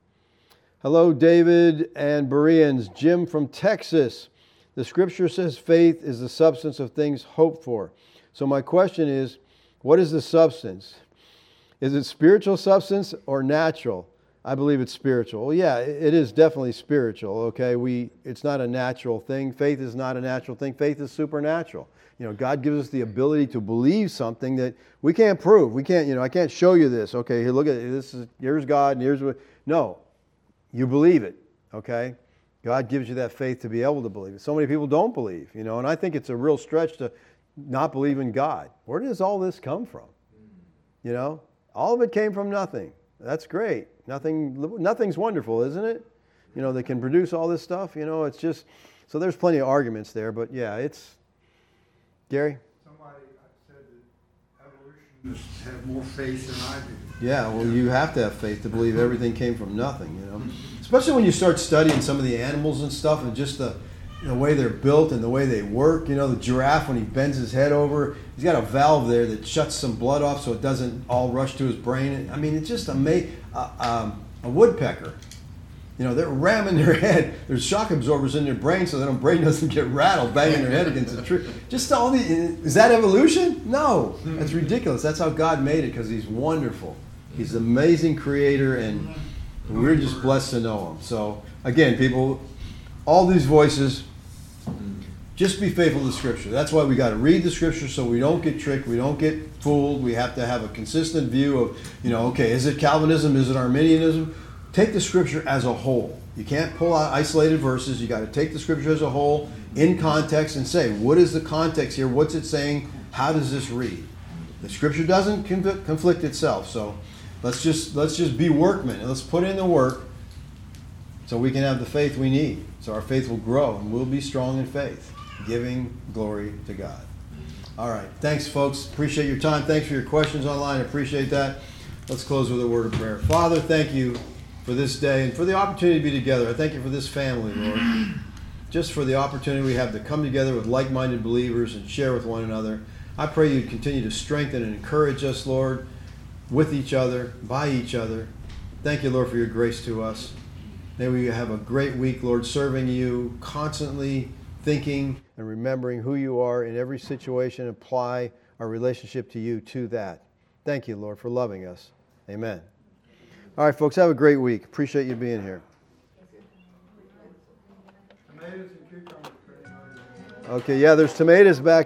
Hello, David and Bereans. Jim from Texas. The scripture says faith is the substance of things hoped for. So my question is, what is the substance? Is it spiritual substance or natural? I believe it's spiritual. Well, yeah, it is definitely spiritual, okay? We, it's not a natural thing. Faith is not a natural thing. Faith is supernatural. You know, God gives us the ability to believe something that we can't prove. We can't, you know, I can't show you this. Okay, here, look at it. This is, here's God and here's what. No. You believe it, okay? God gives you that faith to be able to believe it. So many people don't believe, you know, and I think it's a real stretch to not believe in God. Where does all this come from? You know, all of it came from nothing. That's great. Nothing, nothing's wonderful, isn't it? You know, they can produce all this stuff, you know, it's just, so there's plenty of arguments there, but yeah, it's, Gary? Somebody said that evolutionists have more faith than I do. Yeah, well, you have to have faith to believe everything came from nothing, you know. Especially when you start studying some of the animals and stuff and just the, the way they're built and the way they work. You know, the giraffe, when he bends his head over, he's got a valve there that shuts some blood off so it doesn't all rush to his brain. I mean, it's just amazing. Uh, um, a woodpecker, you know, they're ramming their head. There's shock absorbers in their brain so that their brain doesn't get rattled, banging their head against a tree. Just all the, is that evolution? No, that's ridiculous. That's how God made it because he's wonderful. He's an amazing creator, and we're just blessed to know him. So, again, people, all these voices, just be faithful to Scripture. That's why we got to read the Scripture so we don't get tricked, we don't get fooled. We have to have a consistent view of, you know, okay, is it Calvinism, is it Arminianism? Take the Scripture as a whole. You can't pull out isolated verses. You got to take the Scripture as a whole in context and say, what is the context here? What's it saying? How does this read? The Scripture doesn't conflict itself, so Let's just let's just be workmen and let's put in the work so we can have the faith we need. So our faith will grow and we'll be strong in faith, giving glory to God. All right. Thanks, folks. Appreciate your time. Thanks for your questions online. I appreciate that. Let's close with a word of prayer. Father, thank you for this day and for the opportunity to be together. I thank you for this family, Lord. Just for the opportunity we have to come together with like-minded believers and share with one another. I pray you'd continue to strengthen and encourage us, Lord, with each other, by each other. Thank you, Lord, for your grace to us. May we have a great week, Lord, serving you, constantly thinking and remembering who you are in every situation. Apply our relationship to you to that. Thank you, Lord, for loving us. Amen. All right, folks, have a great week. Appreciate you being here. Tomatoes and cucumbers. Okay, yeah, there's tomatoes back